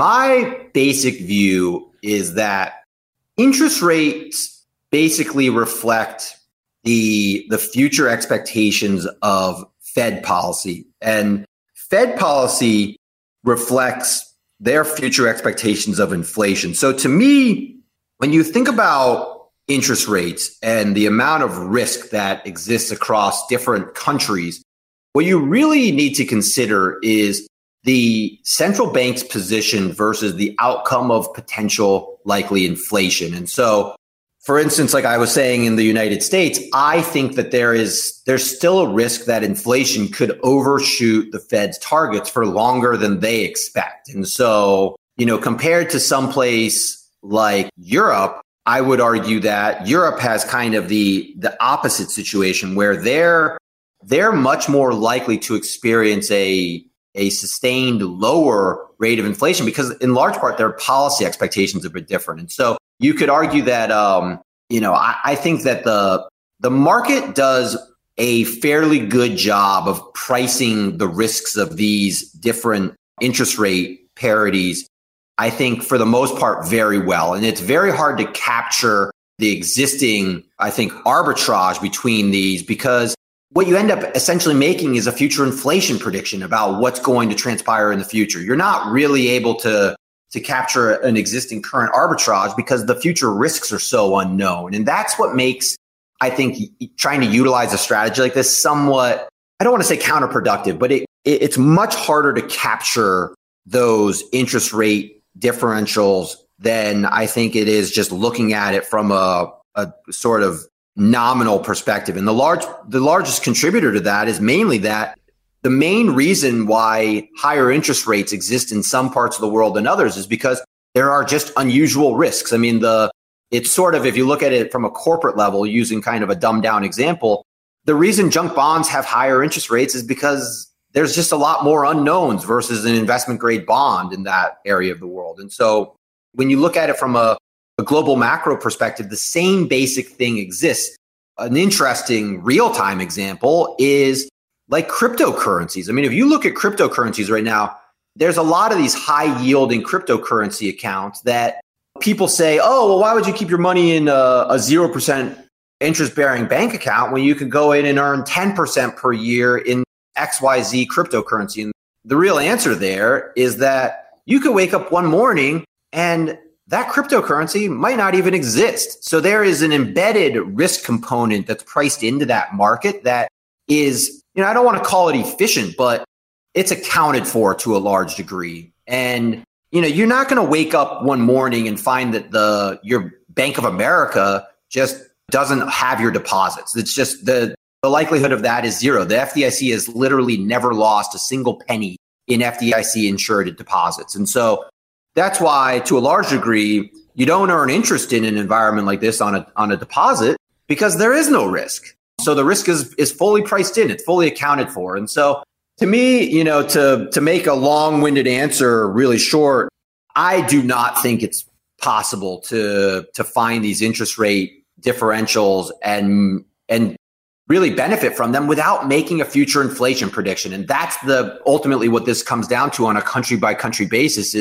My basic view is that interest rates basically reflect the, the future expectations of Fed policy. And Fed policy reflects their future expectations of inflation. So to me, when you think about interest rates and the amount of risk that exists across different countries, what you really need to consider is the central bank's position versus the outcome of potential likely inflation. And so, for instance, like I was saying in the United States, I think that there is there's still a risk that inflation could overshoot the Fed's targets for longer than they expect. And so, you know, compared to someplace like Europe, I would argue that Europe has kind of the the opposite situation where they're they're much more likely to experience a a sustained lower rate of inflation because in large part their policy expectations are a bit different. And so you could argue that um, you know, I, I think that the the market does a fairly good job of pricing the risks of these different interest rate parities, I think for the most part, very well. And it's very hard to capture the existing, I think, arbitrage between these because what you end up essentially making is a future inflation prediction about what's going to transpire in the future. You're not really able to, to capture an existing current arbitrage because the future risks are so unknown. And that's what makes, I think, trying to utilize a strategy like this somewhat, I don't want to say counterproductive, but it, it it's much harder to capture those interest rate differentials than I think it is just looking at it from a, a sort of nominal perspective. And the large, the largest contributor to that is mainly that the main reason why higher interest rates exist in some parts of the world than others is because there are just unusual risks. I mean, the it's sort of, if you look at it from a corporate level, using kind of a dumbed down example, the reason junk bonds have higher interest rates is because there's just a lot more unknowns versus an investment grade bond in that area of the world. And so when you look at it from a, a global macro perspective, the same basic thing exists. An interesting real-time example is like cryptocurrencies. I mean, if you look at cryptocurrencies right now, there's a lot of these high yielding cryptocurrency accounts that people say, oh, well, why would you keep your money in a, a zero percent interest bearing bank account when you can go in and earn ten percent per year in X Y Z cryptocurrency? And the real answer there is that you could wake up one morning and that cryptocurrency might not even exist. So there is an embedded risk component that's priced into that market that is, you know, I don't want to call it efficient, but it's accounted for to a large degree. And, you know, you're not going to wake up one morning and find that the your Bank of America just doesn't have your deposits. It's just the, the likelihood of that is zero. The F D I C has literally never lost a single penny in F D I C insured deposits. And so that's why, to a large degree, you don't earn interest in an environment like this on a on a deposit because there is no risk. So the risk is is fully priced in. It's fully accounted for. And so to me, you know, to to make a long-winded answer really short, I do not think it's possible to to find these interest rate differentials and and really benefit from them without making a future inflation prediction. And that's the ultimately what this comes down to on a country by country basis is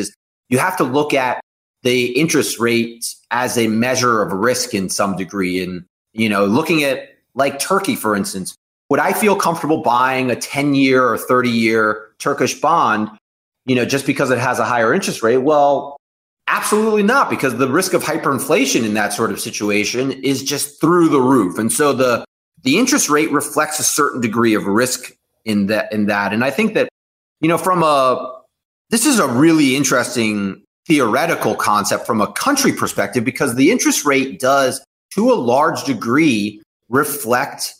you have to look at the interest rates as a measure of risk in some degree. And, you know, looking at like Turkey, for instance, would I feel comfortable buying a ten year or thirty year Turkish bond, you know, just because it has a higher interest rate? Well, absolutely not, because the risk of hyperinflation in that sort of situation is just through the roof. And so the the interest rate reflects a certain degree of risk in that in that. And I think that, you know, from a this is a really interesting theoretical concept from a country perspective, because the interest rate does, to a large degree, reflect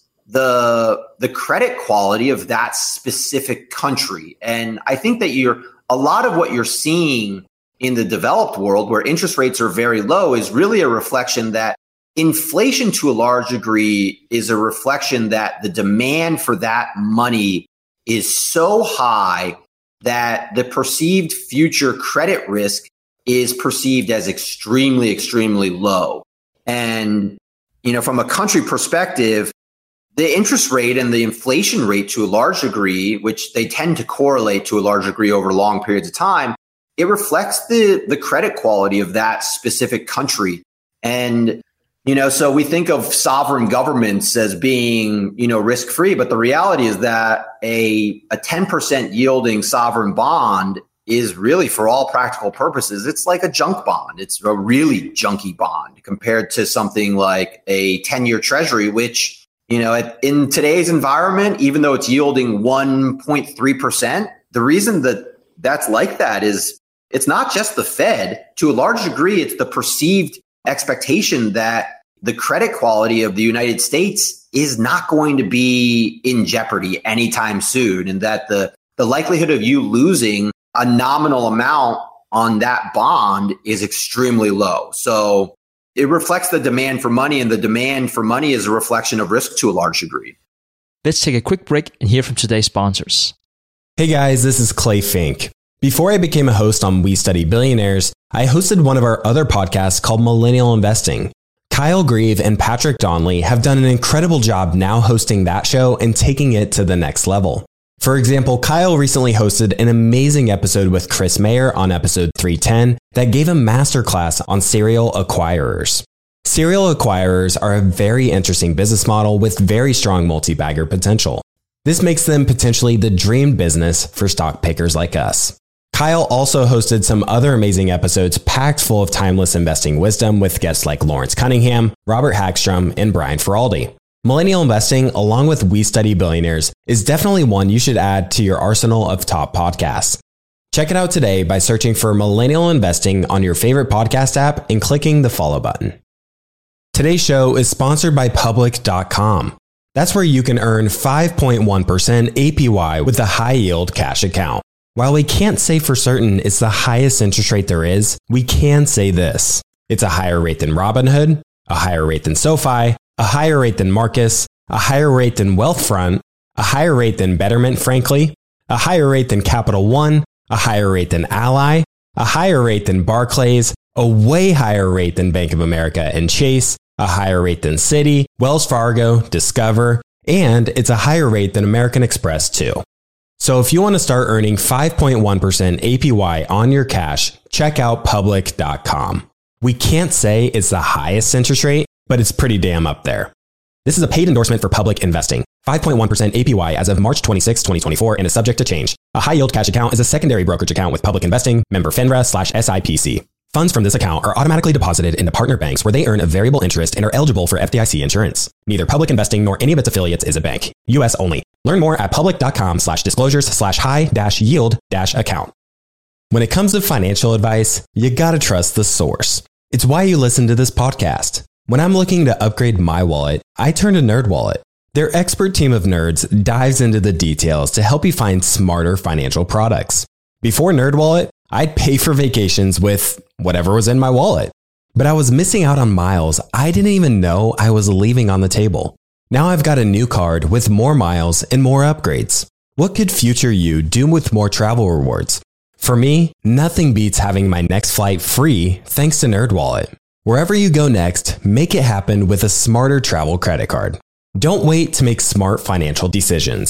the the credit quality of that specific country. And I think that you're a lot of what you're seeing in the developed world, where interest rates are very low, is really a reflection that inflation, to a large degree, is a reflection that the demand for that money is so high that the perceived future credit risk is perceived as extremely, extremely low. And, you know, from a country perspective, the interest rate and the inflation rate, to a large degree, which they tend to correlate to a large degree over long periods of time, it reflects the, the credit quality of that specific country. And, you know, so we think of sovereign governments as being, you know, risk-free, but the reality is that a, a ten percent yielding sovereign bond is really, for all practical purposes, it's like a junk bond. It's a really junky bond compared to something like a ten year treasury, which, you know, in today's environment, even though it's yielding one point three percent, the reason that that's like that is it's not just the Fed. To a large degree, it's the perceived expectation that the credit quality of the United States is not going to be in jeopardy anytime soon, and that the, the likelihood of you losing a nominal amount on that bond is extremely low. So it reflects the demand for money, and the demand for money is a reflection of risk to a large degree. Let's take a quick break and hear from today's sponsors. Hey guys, this is Clay Fink. Before I became a host on We Study Billionaires, I hosted one of our other podcasts called Millennial Investing. Kyle Grieve and Patrick Donley have done an incredible job now hosting that show and taking it to the next level. For example, Kyle recently hosted an amazing episode with Chris Mayer on episode three ten that gave a masterclass on serial acquirers. Serial acquirers are a very interesting business model with very strong multi-bagger potential. This makes them potentially the dream business for stock pickers like us. Kyle also hosted some other amazing episodes packed full of timeless investing wisdom with guests like Lawrence Cunningham, Robert Hagstrom, and Brian Feraldi. Millennial Investing, along with We Study Billionaires, is definitely one you should add to your arsenal of top podcasts. Check it out today by searching for Millennial Investing on your favorite podcast app and clicking the follow button. Today's show is sponsored by Public dot com. That's where you can earn five point one percent A P Y with a high-yield cash account. While we can't say for certain it's the highest interest rate there is, we can say this. It's a higher rate than Robinhood, a higher rate than SoFi, a higher rate than Marcus, a higher rate than Wealthfront, a higher rate than Betterment, frankly, a higher rate than Capital One, a higher rate than Ally, a higher rate than Barclays, a way higher rate than Bank of America and Chase, a higher rate than Citi, Wells Fargo, Discover, and it's a higher rate than American Express too. So if you want to start earning five point one percent A P Y on your cash, check out Public dot com. We can't say it's the highest interest rate, but it's pretty damn up there. This is a paid endorsement for Public Investing. five point one percent A P Y as of March twenty-sixth, twenty twenty-four and is subject to change. A high-yield cash account is a secondary brokerage account with Public Investing, member FINRA slash S I P C. Funds from this account are automatically deposited into partner banks where they earn a variable interest and are eligible for F D I C insurance. Neither Public Investing nor any of its affiliates is a bank. U S only. Learn more at public dot com slash disclosures slash high dash yield dash account. When it comes to financial advice, you gotta trust the source. It's why you listen to this podcast. When I'm looking to upgrade my wallet, I turn to NerdWallet. Their expert team of nerds dives into the details to help you find smarter financial products. Before NerdWallet, I'd pay for vacations with whatever was in my wallet. But I was missing out on miles I didn't even know I was leaving on the table. Now I've got a new card with more miles and more upgrades. What could future you do with more travel rewards? For me, nothing beats having my next flight free thanks to NerdWallet. Wherever you go next, make it happen with a smarter travel credit card. Don't wait to make smart financial decisions.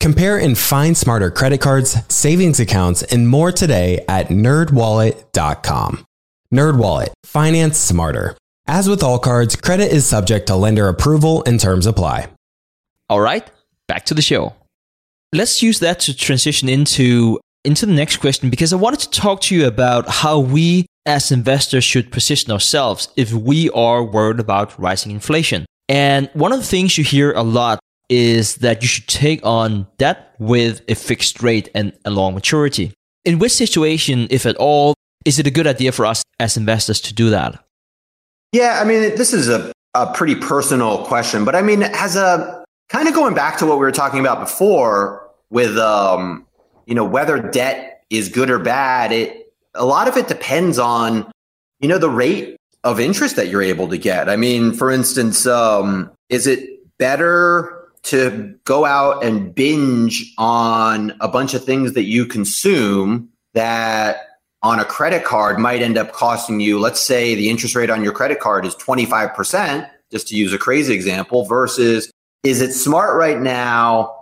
Compare and find smarter credit cards, savings accounts, and more today at nerd wallet dot com. NerdWallet. Finance smarter. As with all cards, credit is subject to lender approval and terms apply. All right, back to the show. Let's use that to transition into, into the next question, because I wanted to talk to you about how we as investors should position ourselves if we are worried about rising inflation. And one of the things you hear a lot is that you should take on debt with a fixed rate and a long maturity. In which situation, if at all, is it a good idea for us as investors to do that? Yeah, I mean, this is a, a pretty personal question, but I mean, as a kind of going back to what we were talking about before with, um, you know, whether debt is good or bad, it, a lot of it depends on, you know, the rate of interest that you're able to get. I mean, for instance, um, is it better to go out and binge on a bunch of things that you consume that on a credit card might end up costing you, let's say the interest rate on your credit card is twenty-five percent, just to use a crazy example, versus is it smart right now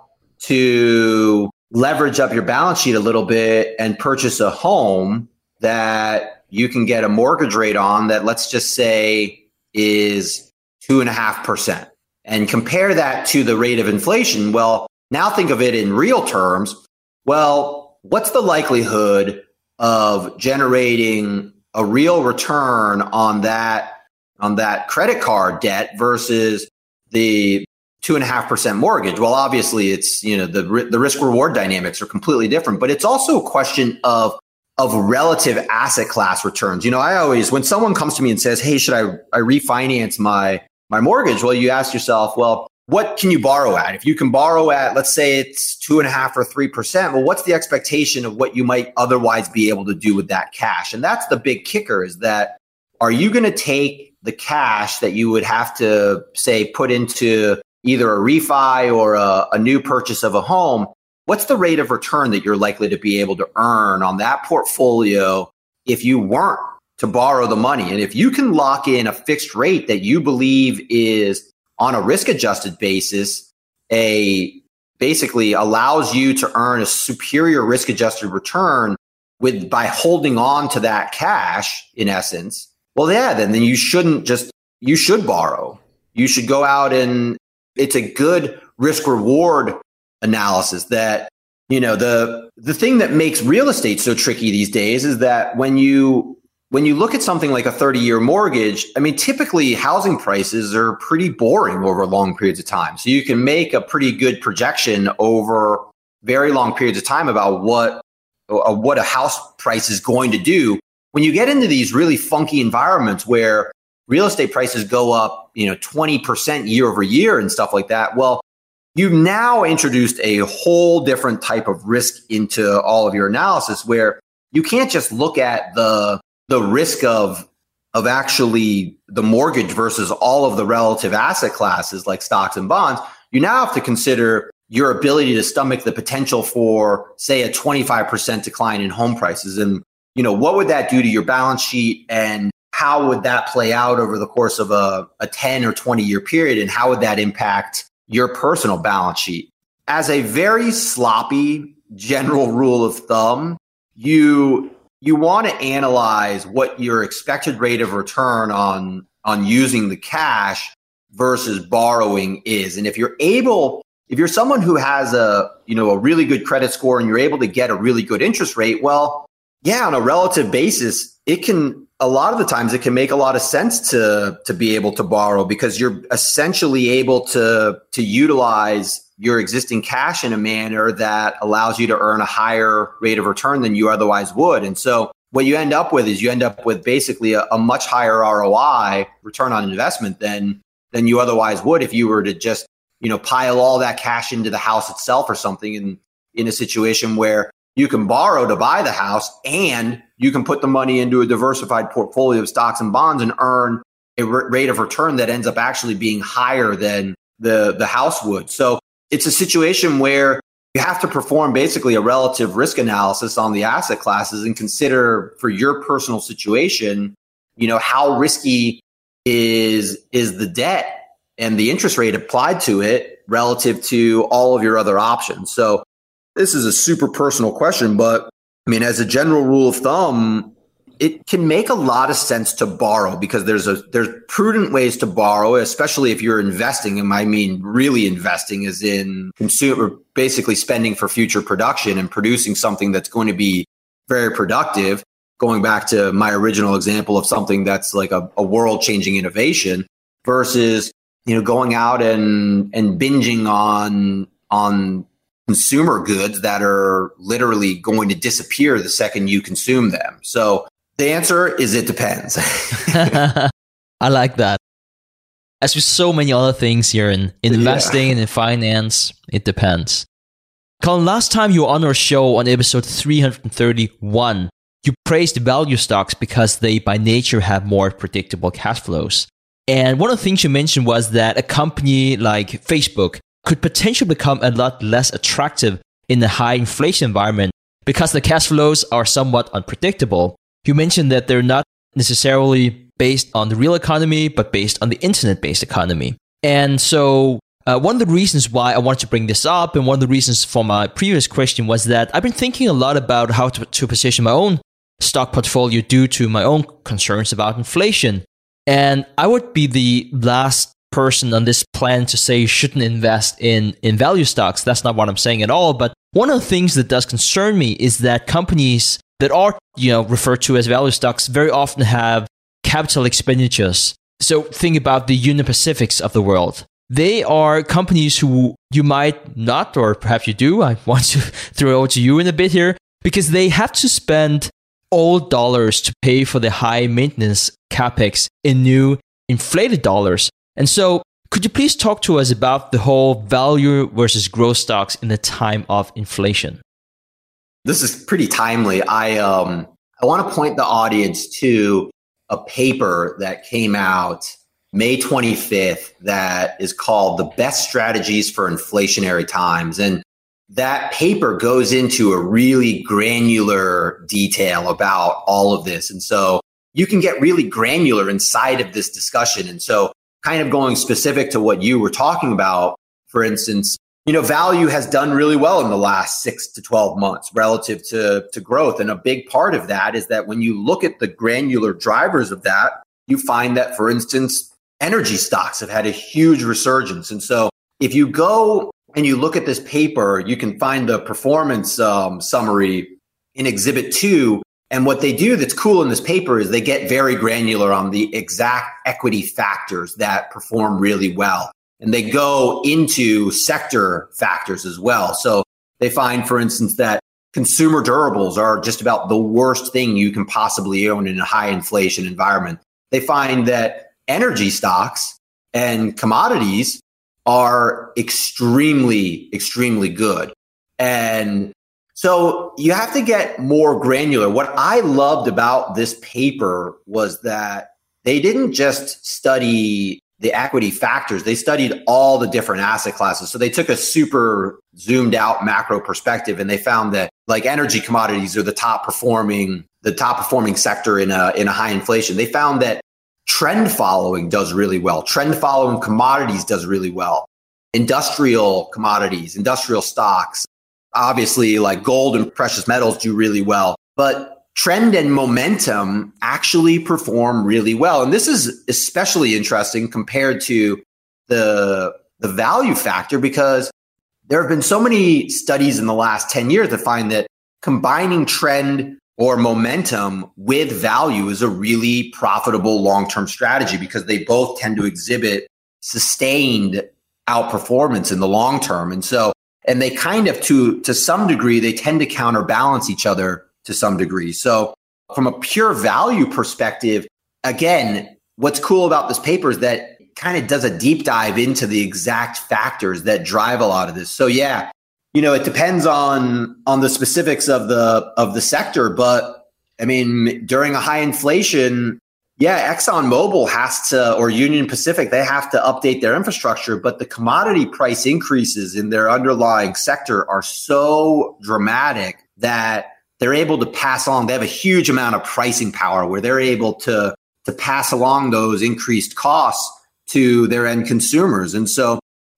to leverage up your balance sheet a little bit and purchase a home that you can get a mortgage rate on that, let's just say, is two and a half percent, and compare that to the rate of inflation? Well, now think of it in real terms. Well, what's the likelihood of generating a real return on that on that credit card debt versus the two and a half percent mortgage? Well, obviously, it's, you know, the the risk reward dynamics are completely different, but it's also a question of of relative asset class returns. You know, I always, when someone comes to me and says, "Hey, should I I refinance my my mortgage?" Well, you ask yourself, well, what can you borrow at? If you can borrow at, let's say it's two and a half or three percent, well, what's the expectation of what you might otherwise be able to do with that cash? And that's the big kicker, is that, are you going to take the cash that you would have to, say, put into either a refi or a, a new purchase of a home? What's the rate of return that you're likely to be able to earn on that portfolio if you weren't to borrow the money? And if you can lock in a fixed rate that you believe is, on a risk-adjusted basis, a basically allows you to earn a superior risk-adjusted return with by holding on to that cash, in essence, well, yeah, then, then you shouldn't just, you should borrow. You should go out and, it's a good risk-reward analysis that, you know, the the thing that makes real estate so tricky these days is that when you When you look at something like a thirty-year mortgage, I mean, typically housing prices are pretty boring over long periods of time. So you can make a pretty good projection over very long periods of time about what, uh, what a house price is going to do. When you get into these really funky environments where real estate prices go up, you know, twenty percent year over year and stuff like that, well, you've now introduced a whole different type of risk into all of your analysis, where you can't just look at the the risk of of actually the mortgage versus all of the relative asset classes like stocks and bonds. You now have to consider your ability to stomach the potential for, say, a twenty-five percent decline in home prices. And, you know, what would that do to your balance sheet, and how would that play out over the course of a, a ten or twenty year period? And how would that impact your personal balance sheet? As a very sloppy general rule of thumb, you You want to analyze what your expected rate of return on, on using the cash versus borrowing is. And if you're able, if you're someone who has a, you know, a really good credit score and you're able to get a really good interest rate, well, yeah, on a relative basis, it can, a lot of the times it can make a lot of sense to, to be able to borrow, because you're essentially able to, to utilize your existing cash in a manner that allows you to earn a higher rate of return than you otherwise would. And so what you end up with is you end up with basically a, a much higher R O I, return on investment, than than you otherwise would if you were to just, you know, pile all that cash into the house itself or something, in, in a situation where you can borrow to buy the house and you can put the money into a diversified portfolio of stocks and bonds and earn a r- rate of return that ends up actually being higher than the, the house would. So it's a situation where you have to perform basically a relative risk analysis on the asset classes and consider, for your personal situation, you know, how risky is is the debt and the interest rate applied to it relative to all of your other options? So this is a super personal question, but I mean, as a general rule of thumb, it can make a lot of sense to borrow because there's a there's prudent ways to borrow, especially if you're investing. And I mean, really investing is in consumer, basically spending for future production and producing something that's going to be very productive. Going back to my original example of something that's like a, a world-changing innovation versus, you know, going out and and binging on on consumer goods that are literally going to disappear the second you consume them. So the answer is it depends. I like that. As with so many other things here in, in investing yeah. and in finance, it depends. Colin, last time you were on our show on episode three hundred thirty-one, you praised value stocks because they by nature have more predictable cash flows. And one of the things you mentioned was that a company like Facebook could potentially become a lot less attractive in a high inflation environment because the cash flows are somewhat unpredictable. You mentioned that they're not necessarily based on the real economy, but based on the internet-based economy. And so uh, one of the reasons why I wanted to bring this up, and one of the reasons for my previous question, was that I've been thinking a lot about how to, to position my own stock portfolio due to my own concerns about inflation. And I would be the last person on this planet to say you shouldn't invest in, in value stocks. That's not what I'm saying at all. But one of the things that does concern me is that companies that are, you know, referred to as value stocks very often have capital expenditures. So think about the Union Pacifics of the world. They are companies who you might not, or perhaps you do. I want to throw it over to you in a bit here, because they have to spend old dollars to pay for the high maintenance capex in new inflated dollars. And so could you please talk to us about the whole value versus growth stocks in the time of inflation? This is pretty timely. I um I want to point the audience to a paper that came out May twenty-fifth that is called The Best Strategies for Inflationary Times. And that paper goes into a really granular detail about all of this. And so you can get really granular inside of this discussion. And so kind of going specific to what you were talking about, for instance, you know, value has done really well in the last six to twelve months relative to, to growth. And a big part of that is that when you look at the granular drivers of that, you find that, for instance, energy stocks have had a huge resurgence. And so if you go and you look at this paper, you can find the performance um, summary in Exhibit two. And what they do that's cool in this paper is they get very granular on the exact equity factors that perform really well. And they go into sector factors as well. So they find, for instance, that consumer durables are just about the worst thing you can possibly own in a high inflation environment. They find that energy stocks and commodities are extremely, extremely good. And so you have to get more granular. What I loved about this paper was that they didn't just study the equity factors. They studied all the different asset classes. So they took a super zoomed out macro perspective, and they found that like energy commodities are the top performing, the top performing sector in a, in a high inflation. They found that trend following does really well. Trend following commodities does really well. Industrial commodities, industrial stocks, obviously like gold and precious metals do really well, but trend and momentum actually perform really well. And this is especially interesting compared to the, the value factor, because there have been so many studies in the last ten years that find that combining trend or momentum with value is a really profitable long-term strategy, because they both tend to exhibit sustained outperformance in the long term. And so, and they kind of, to, to some degree, they tend to counterbalance each other to some degree. So from a pure value perspective, again, what's cool about this paper is that it kind of does a deep dive into the exact factors that drive a lot of this. So yeah, you know, it depends on, on the specifics of the, of the sector. But I mean, during a high inflation, yeah, ExxonMobil has to, or Union Pacific, they have to update their infrastructure, but the commodity price increases in their underlying sector are so dramatic that they're able to pass along. They have a huge amount of pricing power where they're able to, to pass along those increased costs to their end consumers. And so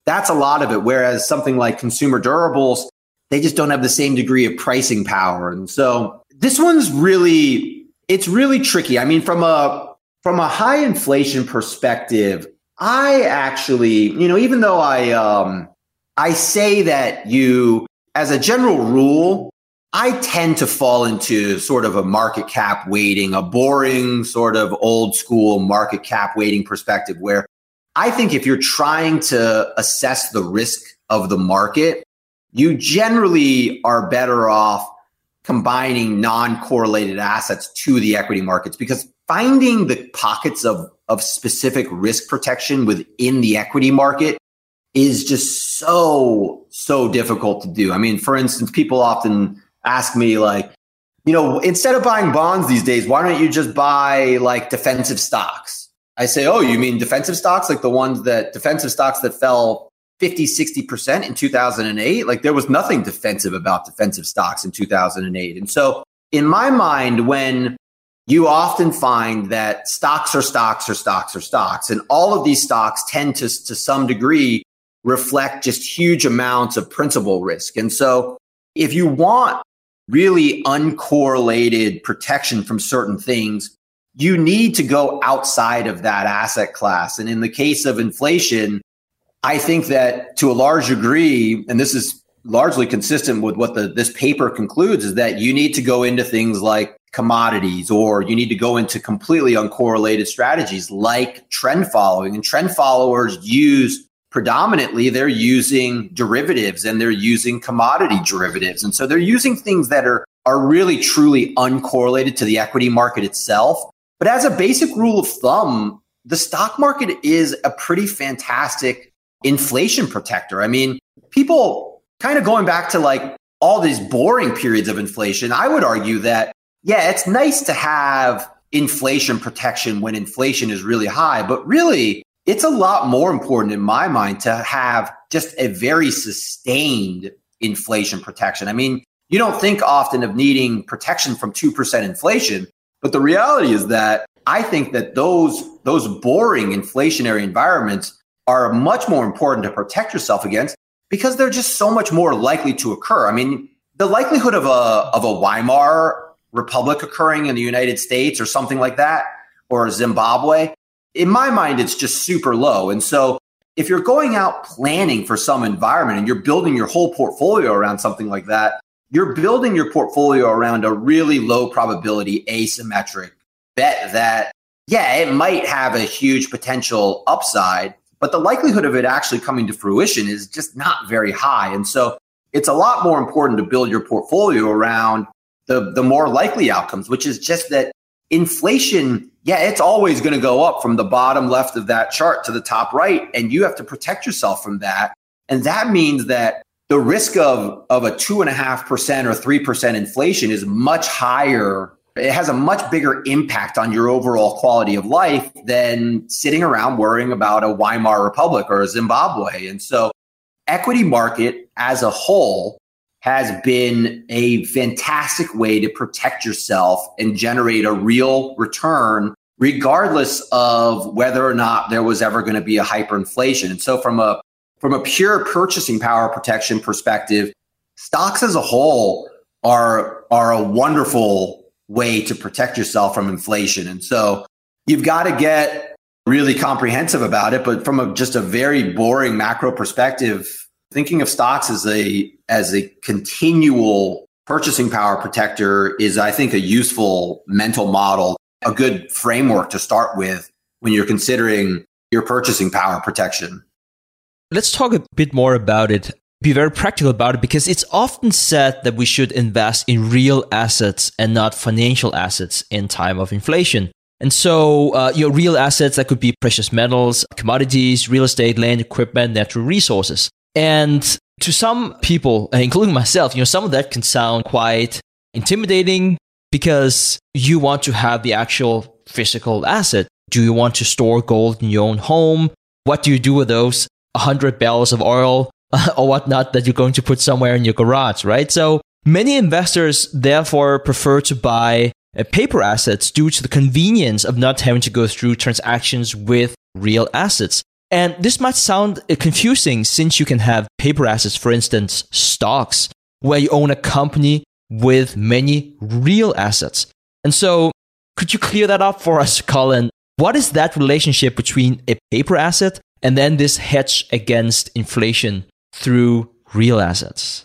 that's a lot of it. Whereas something like consumer durables, they just don't have the same degree of pricing power. And so this one's really, it's really tricky. I mean, from a, from a high inflation perspective, I actually, you know, even though I, um, I say that you, as a general rule, I tend to fall into sort of a market cap weighting, a boring sort of old school market cap weighting perspective, where I think if you're trying to assess the risk of the market, you generally are better off combining non-correlated assets to the equity markets, because finding the pockets of, of specific risk protection within the equity market is just so, so difficult to do. I mean, for instance, people often ask me like, you know, instead of buying bonds these days, why don't you just buy like defensive stocks? I say, oh, you mean defensive stocks? Like the ones that defensive stocks that fell fifty, sixty percent in two thousand eight? Like there was nothing defensive about defensive stocks in two thousand eight. And so in my mind, when you often find that stocks are stocks or stocks are stocks, and all of these stocks tend to, to some degree, reflect just huge amounts of principal risk. And so if you want really uncorrelated protection from certain things, you need to go outside of that asset class. And in the case of inflation, I think that to a large degree, and this is largely consistent with what the, this paper concludes, is that you need to go into things like commodities, or you need to go into completely uncorrelated strategies like trend following. And trend followers use predominantly, they're using derivatives and they're using commodity derivatives. And so they're using things that are, are really truly uncorrelated to the equity market itself. But as a basic rule of thumb, the stock market is a pretty fantastic inflation protector. I mean, people kind of going back to like all these boring periods of inflation, I would argue that, yeah, it's nice to have inflation protection when inflation is really high, but really, it's a lot more important in my mind to have just a very sustained inflation protection. I mean, you don't think often of needing protection from two percent inflation, but the reality is that I think that those, those boring inflationary environments are much more important to protect yourself against, because they're just so much more likely to occur. I mean, the likelihood of a, of a Weimar Republic occurring in the United States or something like that, or Zimbabwe, in my mind, it's just super low. And so if you're going out planning for some environment and you're building your whole portfolio around something like that, you're building your portfolio around a really low probability asymmetric bet that, yeah, it might have a huge potential upside, but the likelihood of it actually coming to fruition is just not very high. And so it's a lot more important to build your portfolio around the, the more likely outcomes, which is just that inflation, yeah, it's always going to go up from the bottom left of that chart to the top right, and you have to protect yourself from that. And that means that the risk of, of a two and a half percent or three percent inflation is much higher. It has a much bigger impact on your overall quality of life than sitting around worrying about a Weimar Republic or a Zimbabwe. And so equity market as a whole has been a fantastic way to protect yourself and generate a real return, regardless of whether or not there was ever going to be a hyperinflation. And so from a from a pure purchasing power protection perspective, stocks as a whole are, are a wonderful way to protect yourself from inflation. And so you've got to get really comprehensive about it. But from a, just a very boring macro perspective, thinking of stocks as a as a continual purchasing power protector is, I think, a useful mental model, a good framework to start with when you're considering your purchasing power protection. Let's talk a bit more about it. Be very practical about it, because it's often said that we should invest in real assets and not financial assets in time of inflation. And so uh, your real assets, that could be precious metals, commodities, real estate, land, equipment, natural resources. And to some people, including myself, you know, some of that can sound quite intimidating because you want to have the actual physical asset. Do you want to store gold in your own home? What do you do with those one hundred barrels of oil or whatnot that you're going to put somewhere in your garage, right? So many investors therefore prefer to buy uh, paper assets due to the convenience of not having to go through transactions with real assets. And this might sound confusing since you can have paper assets, for instance, stocks, where you own a company with many real assets. And so could you clear that up for us, Colin? What is that relationship between a paper asset and then this hedge against inflation through real assets?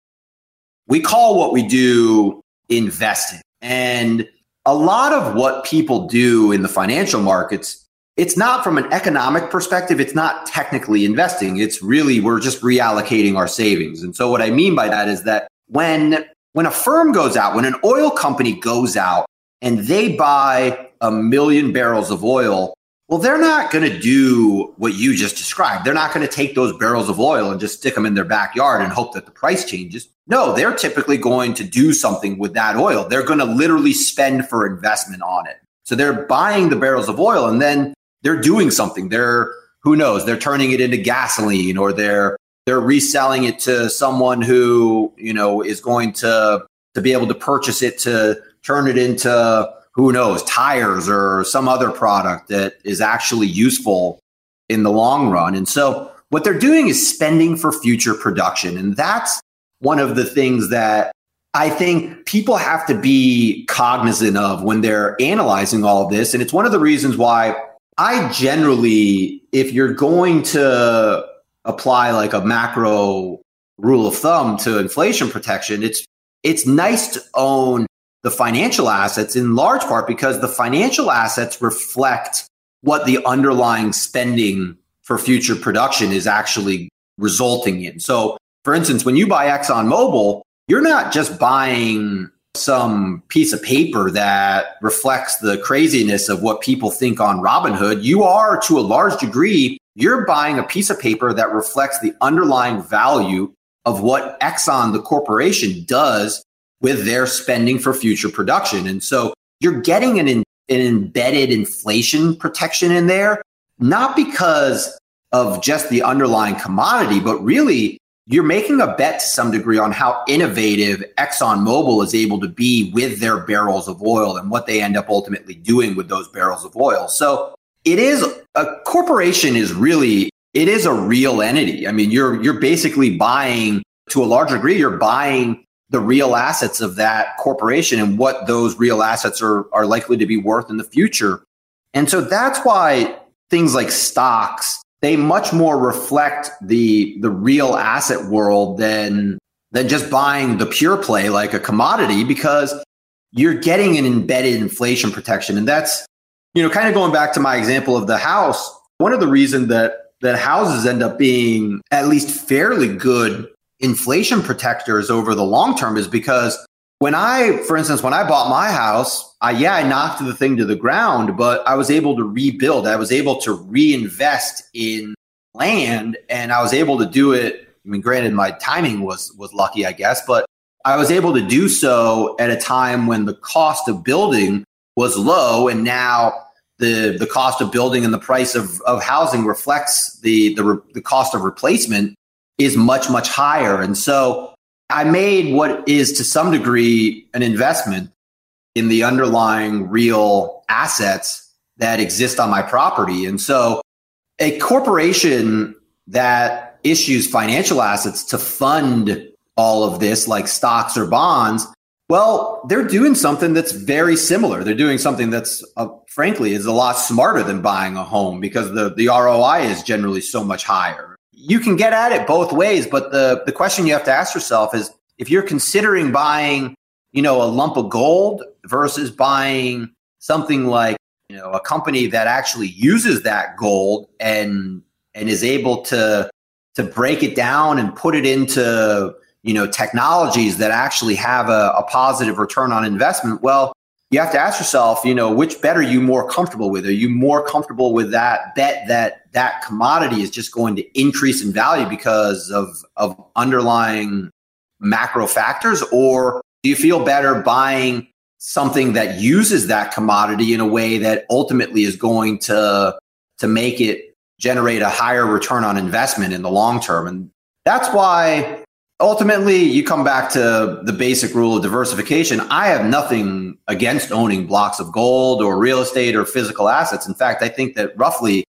We call what we do investing. And a lot of what people do in the financial markets, it's not from an economic perspective. It's not technically investing. It's really, we're just reallocating our savings. And so what I mean by that is that when, when a firm goes out, when an oil company goes out and they buy a million barrels of oil, well, they're not going to do what you just described. They're not going to take those barrels of oil and just stick them in their backyard and hope that the price changes. No, they're typically going to do something with that oil. They're going to literally spend for investment on it. So they're buying the barrels of oil and then they're doing something. They're, who knows, they're turning it into gasoline, or they're they're reselling it to someone who, you know, is going to to be able to purchase it to turn it into, who knows, tires or some other product that is actually useful in the long run. And so what they're doing is spending for future production. And that's one of the things that I think people have to be cognizant of when they're analyzing all of this. And it's one of the reasons why I generally, if you're going to apply like a macro rule of thumb to inflation protection, it's it's nice to own the financial assets in large part because the financial assets reflect what the underlying spending for future production is actually resulting in. So, for instance, when you buy ExxonMobil, you're not just buying some piece of paper that reflects the craziness of what people think on Robinhood. You are, to a large degree, you're buying a piece of paper that reflects the underlying value of what Exxon, the corporation, does with their spending for future production. And so you're getting an, in, an embedded inflation protection in there, not because of just the underlying commodity, but really you're making a bet to some degree on how innovative ExxonMobil is able to be with their barrels of oil and what they end up ultimately doing with those barrels of oil. So it is, a corporation is really, it is a real entity. I mean, you're you're basically buying, to a large degree, you're buying the real assets of that corporation and what those real assets are, are likely to be worth in the future. And so that's why things like stocks, they much more reflect the the real asset world than than just buying the pure play like a commodity, because you're getting an embedded inflation protection. And that's, you know, kind of going back to my example of the house, one of the reasons that that houses end up being at least fairly good inflation protectors over the long term is because when I, for instance, when I bought my house, I, yeah, I knocked the thing to the ground, but I was able to rebuild. I was able to reinvest in land, and I was able to do it. I mean, granted, my timing was was lucky, I guess, but I was able to do so at a time when the cost of building was low, and now the the cost of building and the price of, of housing reflects the the, the cost of replacement is much, much higher. And so I made what is to some degree an investment in the underlying real assets that exist on my property. And so a corporation that issues financial assets to fund all of this, like stocks or bonds, well, they're doing something that's very similar. They're doing something that's, uh, frankly, is a lot smarter than buying a home because the, the R O I is generally so much higher. You can get at it both ways, but the, the question you have to ask yourself is, if you're considering buying, you know, a lump of gold versus buying something like, you know, a company that actually uses that gold and and is able to to break it down and put it into, you know, technologies that actually have a, a positive return on investment, well, you have to ask yourself, you know, which bet are you more comfortable with? Are you more comfortable with that bet that that commodity is just going to increase in value because of, of underlying macro factors? Or do you feel better buying something that uses that commodity in a way that ultimately is going to, to make it generate a higher return on investment in the long term? And that's why ultimately you come back to the basic rule of diversification. I have nothing against owning blocks of gold or real estate or physical assets. In fact, I think that roughly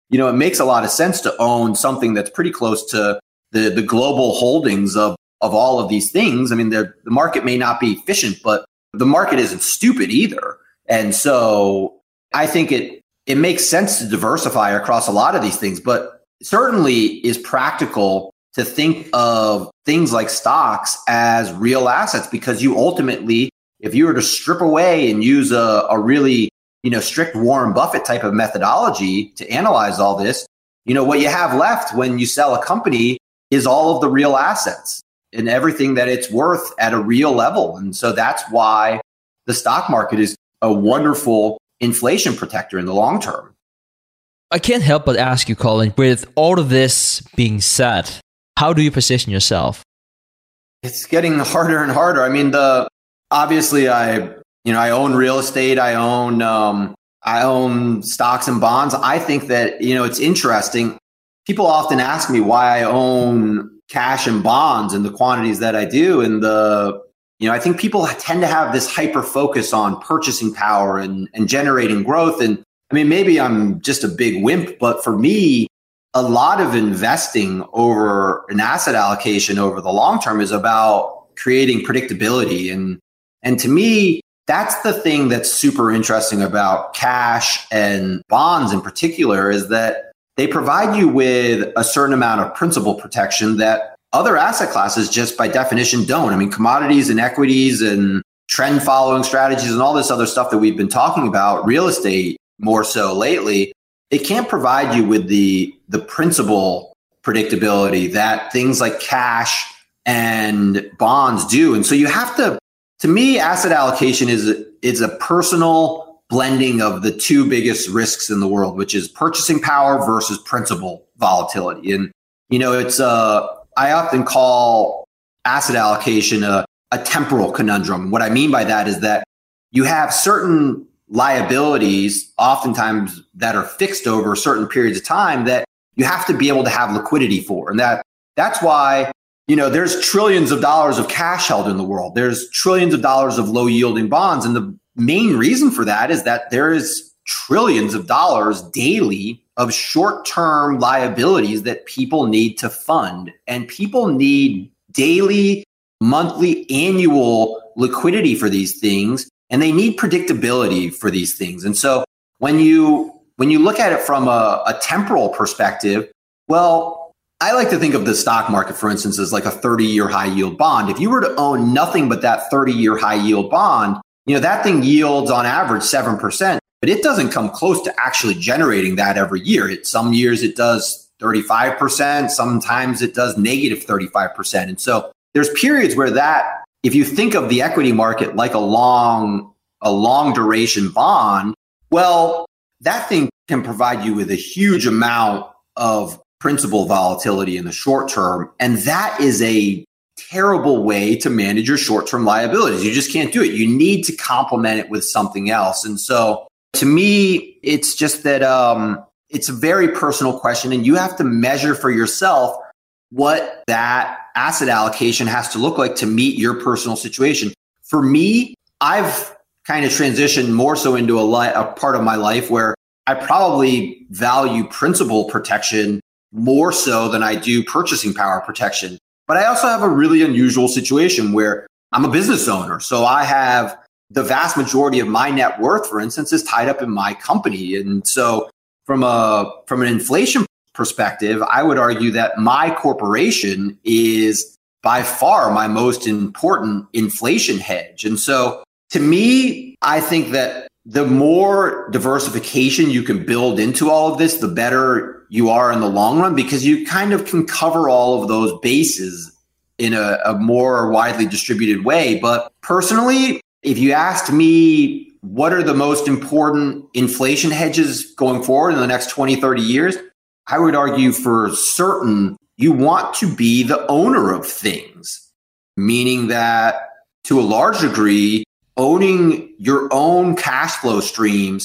you know, it makes a lot of sense to own something that's pretty close to the, the global holdings of, of all of these things. I mean, the, the market may not be efficient, but the market isn't stupid either. And so I think it, it makes sense to diversify across a lot of these things, but certainly is practical to think of things like stocks as real assets, because you ultimately, if you were to strip away and use a, a really, you know, strict Warren Buffett type of methodology to analyze all this, you know, what you have left when you sell a company is all of the real assets and everything that it's worth at a real level. And so that's why the stock market is a wonderful inflation protector in the long term. I can't help but ask you, Colin, with all of this being said, how do you position yourself? It's getting harder and harder. I mean, the obviously I, you know, I own real estate. I own, um, I own stocks and bonds. I think that, you know, it's interesting. People often ask me why I own cash and bonds in the quantities that I do. And the, you know, I think people tend to have this hyper focus on purchasing power and, and generating growth. And I mean, maybe I'm just a big wimp, but for me, a lot of investing over an asset allocation over the long term is about creating predictability. And, and to me, that's the thing that's super interesting about cash and bonds in particular, is that they provide you with a certain amount of principal protection that other asset classes just by definition don't. I mean, commodities and equities and trend following strategies and all this other stuff that we've been talking about, real estate more so lately, it can't provide you with the, the principal predictability that things like cash and bonds do. And so you have to, to me, asset allocation is, is a personal blending of the two biggest risks in the world, which is purchasing power versus principal volatility. And, you know, it's, uh, I often call asset allocation a, a temporal conundrum. What I mean by that is that you have certain liabilities, oftentimes that are fixed over certain periods of time, that you have to be able to have liquidity for. And that that's why, you know, there's trillions of dollars of cash held in the world. There's trillions of dollars of low yielding bonds. And the main reason for that is that there is trillions of dollars daily of short-term liabilities that people need to fund. And people need daily, monthly, annual liquidity for these things. And they need predictability for these things. And so when you when you look at it from a, a temporal perspective, well, I like to think of the stock market, for instance, as like a thirty-year high yield bond. If you were to own nothing but that thirty-year high yield bond, you know, that thing yields on average seven percent, but it doesn't come close to actually generating that every year. It, some years it does thirty-five percent, sometimes it does negative thirty-five percent. And so there's periods where that, if you think of the equity market like a long, a long duration bond, well, that thing can provide you with a huge amount of principal volatility in the short term. And that is a terrible way to manage your short-term liabilities. You just can't do it. You need to complement it with something else. And so to me, it's just that um, it's a very personal question, and you have to measure for yourself what that asset allocation has to look like to meet your personal situation. For me, I've kind of transitioned more so into a, li- a part of my life where I probably value principal protection more so than I do purchasing power protection. But I also have a really unusual situation where I'm a business owner. So I have the vast majority of my net worth, for instance, is tied up in my company. And so from a from an inflation perspective, I would argue that my corporation is by far my most important inflation hedge. And so to me, I think that the more diversification you can build into all of this, the better you are in the long run, because you kind of can cover all of those bases in a, a more widely distributed way. But personally, if you asked me what are the most important inflation hedges going forward in the next twenty, thirty years, I would argue for certain you want to be the owner of things, meaning that to a large degree, owning your own cash flow streams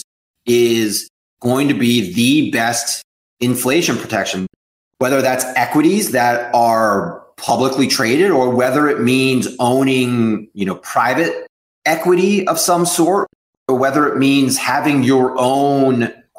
is going to be the best inflation protection, whether that's equities that are publicly traded or whether it means owning, you know, private equity of some sort, or whether it means having your own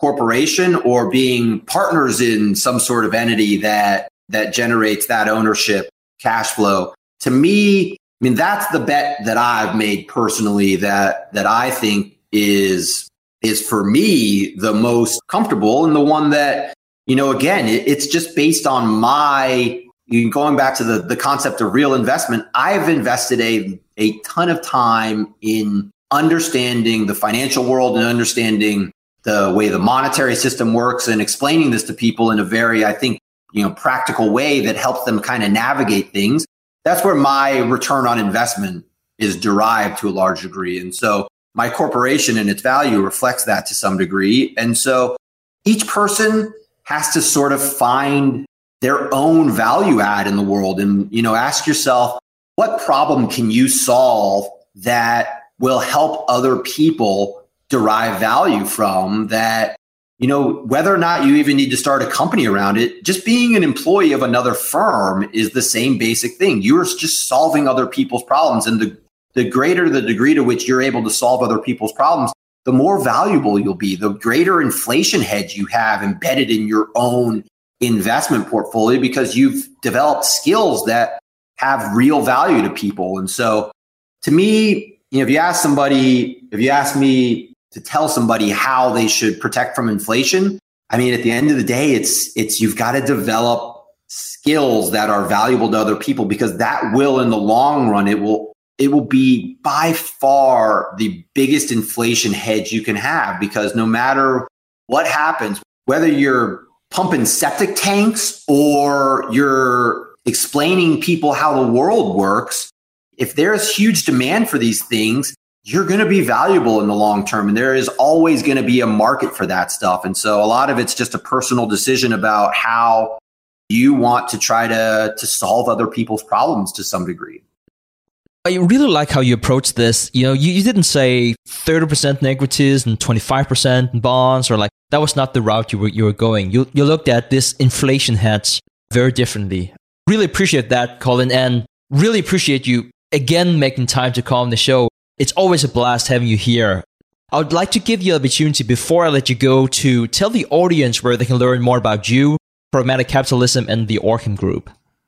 corporation or being partners in some sort of entity that that generates that ownership cash flow. To me, I mean, that's the bet that I've made personally that that I think is is for me the most comfortable, and the one that, you know, again, it, it's just based on my, going back to the, the concept of real investment. I've invested a, a ton of time in understanding the financial world and understanding the way the monetary system works and explaining this to people in a very, I think, you know, practical way that helps them kind of navigate things. That's where my return on investment is derived to a large degree. And so my corporation and its value reflects that to some degree. And so each person has to sort of find their own value add in the world and, you know, ask yourself, what problem can you solve that will help other people derive value from that, you know, whether or not you even need to start a company around it, just being an employee of another firm is the same basic thing. You're just solving other people's problems. And the, the greater the degree to which you're able to solve other people's problems, the more valuable you'll be, the greater inflation hedge you have embedded in your own investment portfolio, because you've developed skills that have real value to people. And so to me, you know, if you ask somebody, if you ask me to tell somebody how they should protect from inflation, I mean, at the end of the day, it's, it's, you've got to develop skills that are valuable to other people, because that will, in the long run, it will, it will be by far the biggest inflation hedge you can have, because no matter what happens, whether you're pumping septic tanks or you're explaining people how the world works, if there's huge demand for these things, you're going to be valuable in the long term. And there is always going to be a market for that stuff. And so a lot of it's just a personal decision about how you want to try to, to solve other people's problems to some degree. I really like how you approach this. You know, you, you didn't say thirty percent in equities and twenty-five percent in bonds, or like, that was not the route you were, you were going. You, you looked at this inflation hedge very differently. Really appreciate that, Colin, and really appreciate you again making time to come on the show. It's always a blast having you here. I would like to give you the opportunity, before I let you go, to tell the audience where they can learn more about you, Pragmatic Capitalism, and the Orcam Group.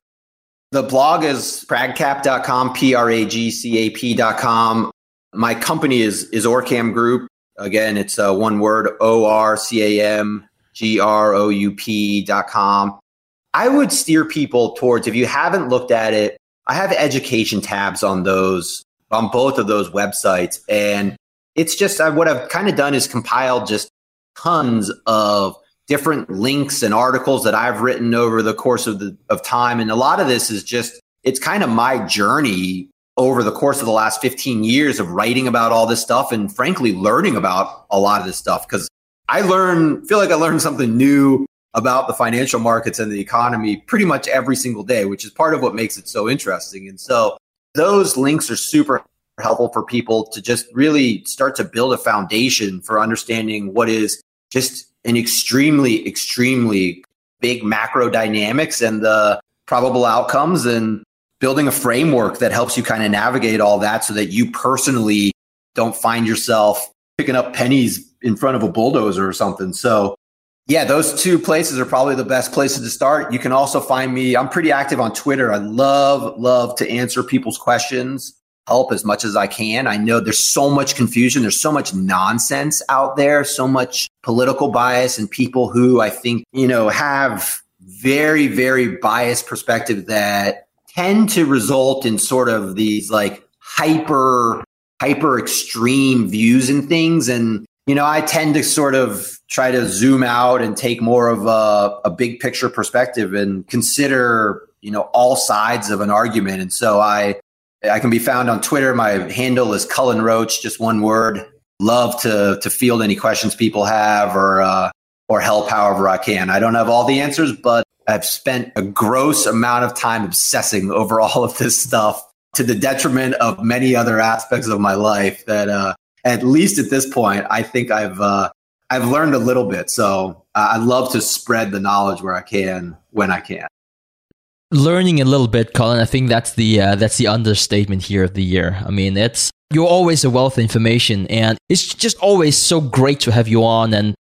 The blog is pragcap dot com, P R A G C A P dot com. My company is, is Orcam Group. Again, it's uh, one word, O R C A M G R O U P dot com. I would steer people towards, if you haven't looked at it, I have education tabs on those, on both of those websites. And it's just, uh, what I've kind of done is compiled just tons of different links and articles that I've written over the course of the of time. And a lot of this is just, it's kind of my journey over the course of the last fifteen years of writing about all this stuff and frankly learning about a lot of this stuff. Because I learn, feel like I learned something new about the financial markets and the economy pretty much every single day, which is part of what makes it so interesting. And so those links are super helpful for people to just really start to build a foundation for understanding what is just an extremely, extremely big macro dynamics and the probable outcomes, and building a framework that helps you kind of navigate all that so that you personally don't find yourself picking up pennies in front of a bulldozer or something. So yeah, those two places are probably the best places to start. You can also find me, I'm pretty active on Twitter. I love, love to answer people's questions, help as much as I can. I know there's so much confusion. There's so much nonsense out there, so much political bias, and people who I think, you know, have very, very biased perspective that tend to result in sort of these like hyper, hyper extreme views and things. And, you know, I tend to sort of try to zoom out and take more of a, a big picture perspective and consider, you know, all sides of an argument. And so I, I can be found on Twitter. My handle is Cullen Roach, just one word. Love to to field any questions people have, or uh, or help however I can. I don't have all the answers, but I've spent a gross amount of time obsessing over all of this stuff to the detriment of many other aspects of my life that, uh, at least at this point, I think I've uh, I've learned a little bit. So uh, I love to spread the knowledge where I can, when I can. Learning a little bit, Colin. I think that's the uh, that's the understatement here of the year. I mean, it's you're always a wealth of information, and it's just always so great to have you on. And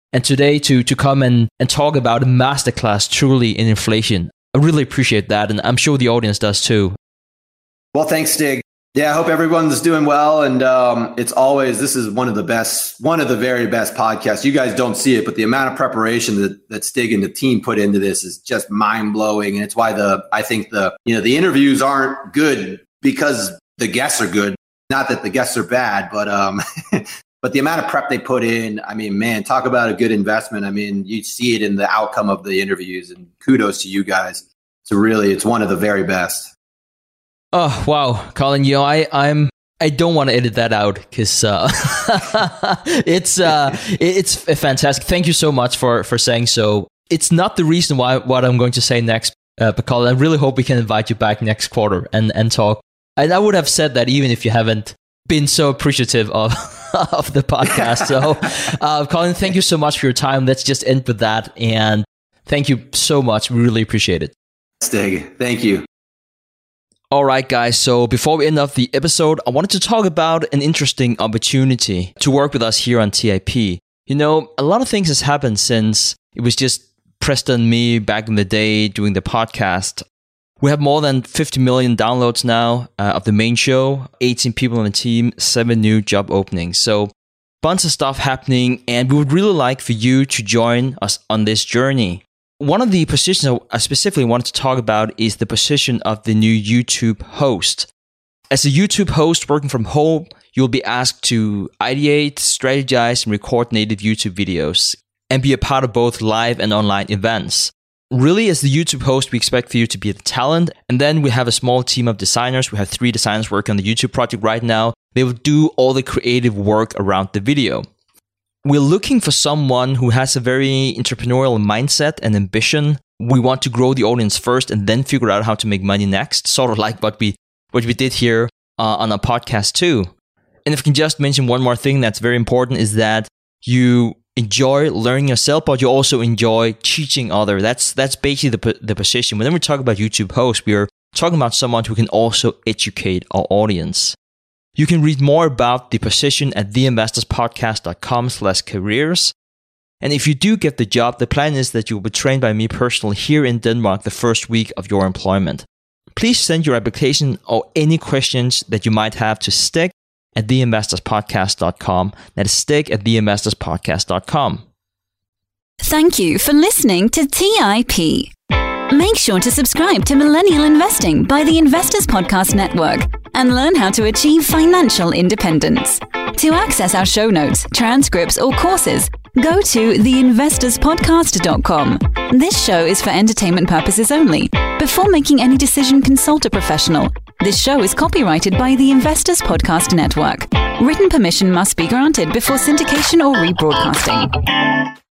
and today to, to come and, and talk about a masterclass truly in inflation. I really appreciate that, and I'm sure the audience does too. Well, thanks, Stig. Yeah, I hope everyone's doing well. And um, it's always, this is one of the best, one of the very best podcasts. You guys don't see it, but the amount of preparation that, that Stig and the team put into this is just mind blowing. And it's why the, I think the, you know, the interviews aren't good because the guests are good. Not that the guests are bad, but, um, but the amount of prep they put in, I mean, man, talk about a good investment. I mean, you see it in the outcome of the interviews, and kudos to you guys. It's really, it's one of the very best. Oh, wow, Colin, you know, I, I'm, I don't want to edit that out because uh, it's, uh, it's fantastic. Thank you so much for, for saying so. It's not the reason why what I'm going to say next, uh, but Colin, I really hope we can invite you back next quarter and, and talk. And I would have said that even if you haven't been so appreciative of, of the podcast. So, uh, Colin, thank you so much for your time. Let's just end with that. And thank you so much. We really appreciate it. Stig, thank you. All right, guys. So before we end off the episode, I wanted to talk about an interesting opportunity to work with us here on T I P. You know, a lot of things has happened since it was just Preston and me back in the day doing the podcast. We have more than fifty million downloads now uh, of the main show, eighteen people on the team, seven new job openings. So bunch of stuff happening, and we would really like for you to join us on this journey. One of the positions I specifically wanted to talk about is the position of the new YouTube host. As a YouTube host working from home, you'll be asked to ideate, strategize, and record native YouTube videos, and be a part of both live and online events. Really, as the YouTube host, we expect for you to be the talent, and then we have a small team of designers. We have three designers working on the YouTube project right now. They will do all the creative work around the video. We're looking for someone who has a very entrepreneurial mindset and ambition. We want to grow the audience first and then figure out how to make money next, sort of like what we what we did here uh, on our podcast too. And if I can just mention one more thing that's very important is that you enjoy learning yourself, but you also enjoy teaching others. That's that's basically the the position. Whenever we talk about YouTube hosts, we are talking about someone who can also educate our audience. You can read more about the position at theinvestorspodcast.com slash careers. And if you do get the job, the plan is that you will be trained by me personally here in Denmark the first week of your employment. Please send your application or any questions that you might have to Stig at theinvestorspodcast dot com. That is Stig at theinvestorspodcast dot com. Thank you for listening to T I P. Make sure to subscribe to Millennial Investing by the Investors Podcast Network and learn how to achieve financial independence. To access our show notes, transcripts, or courses, go to the investors podcast dot com. This show is for entertainment purposes only. Before making any decision, consult a professional. This show is copyrighted by the Investors Podcast Network. Written permission must be granted before syndication or rebroadcasting.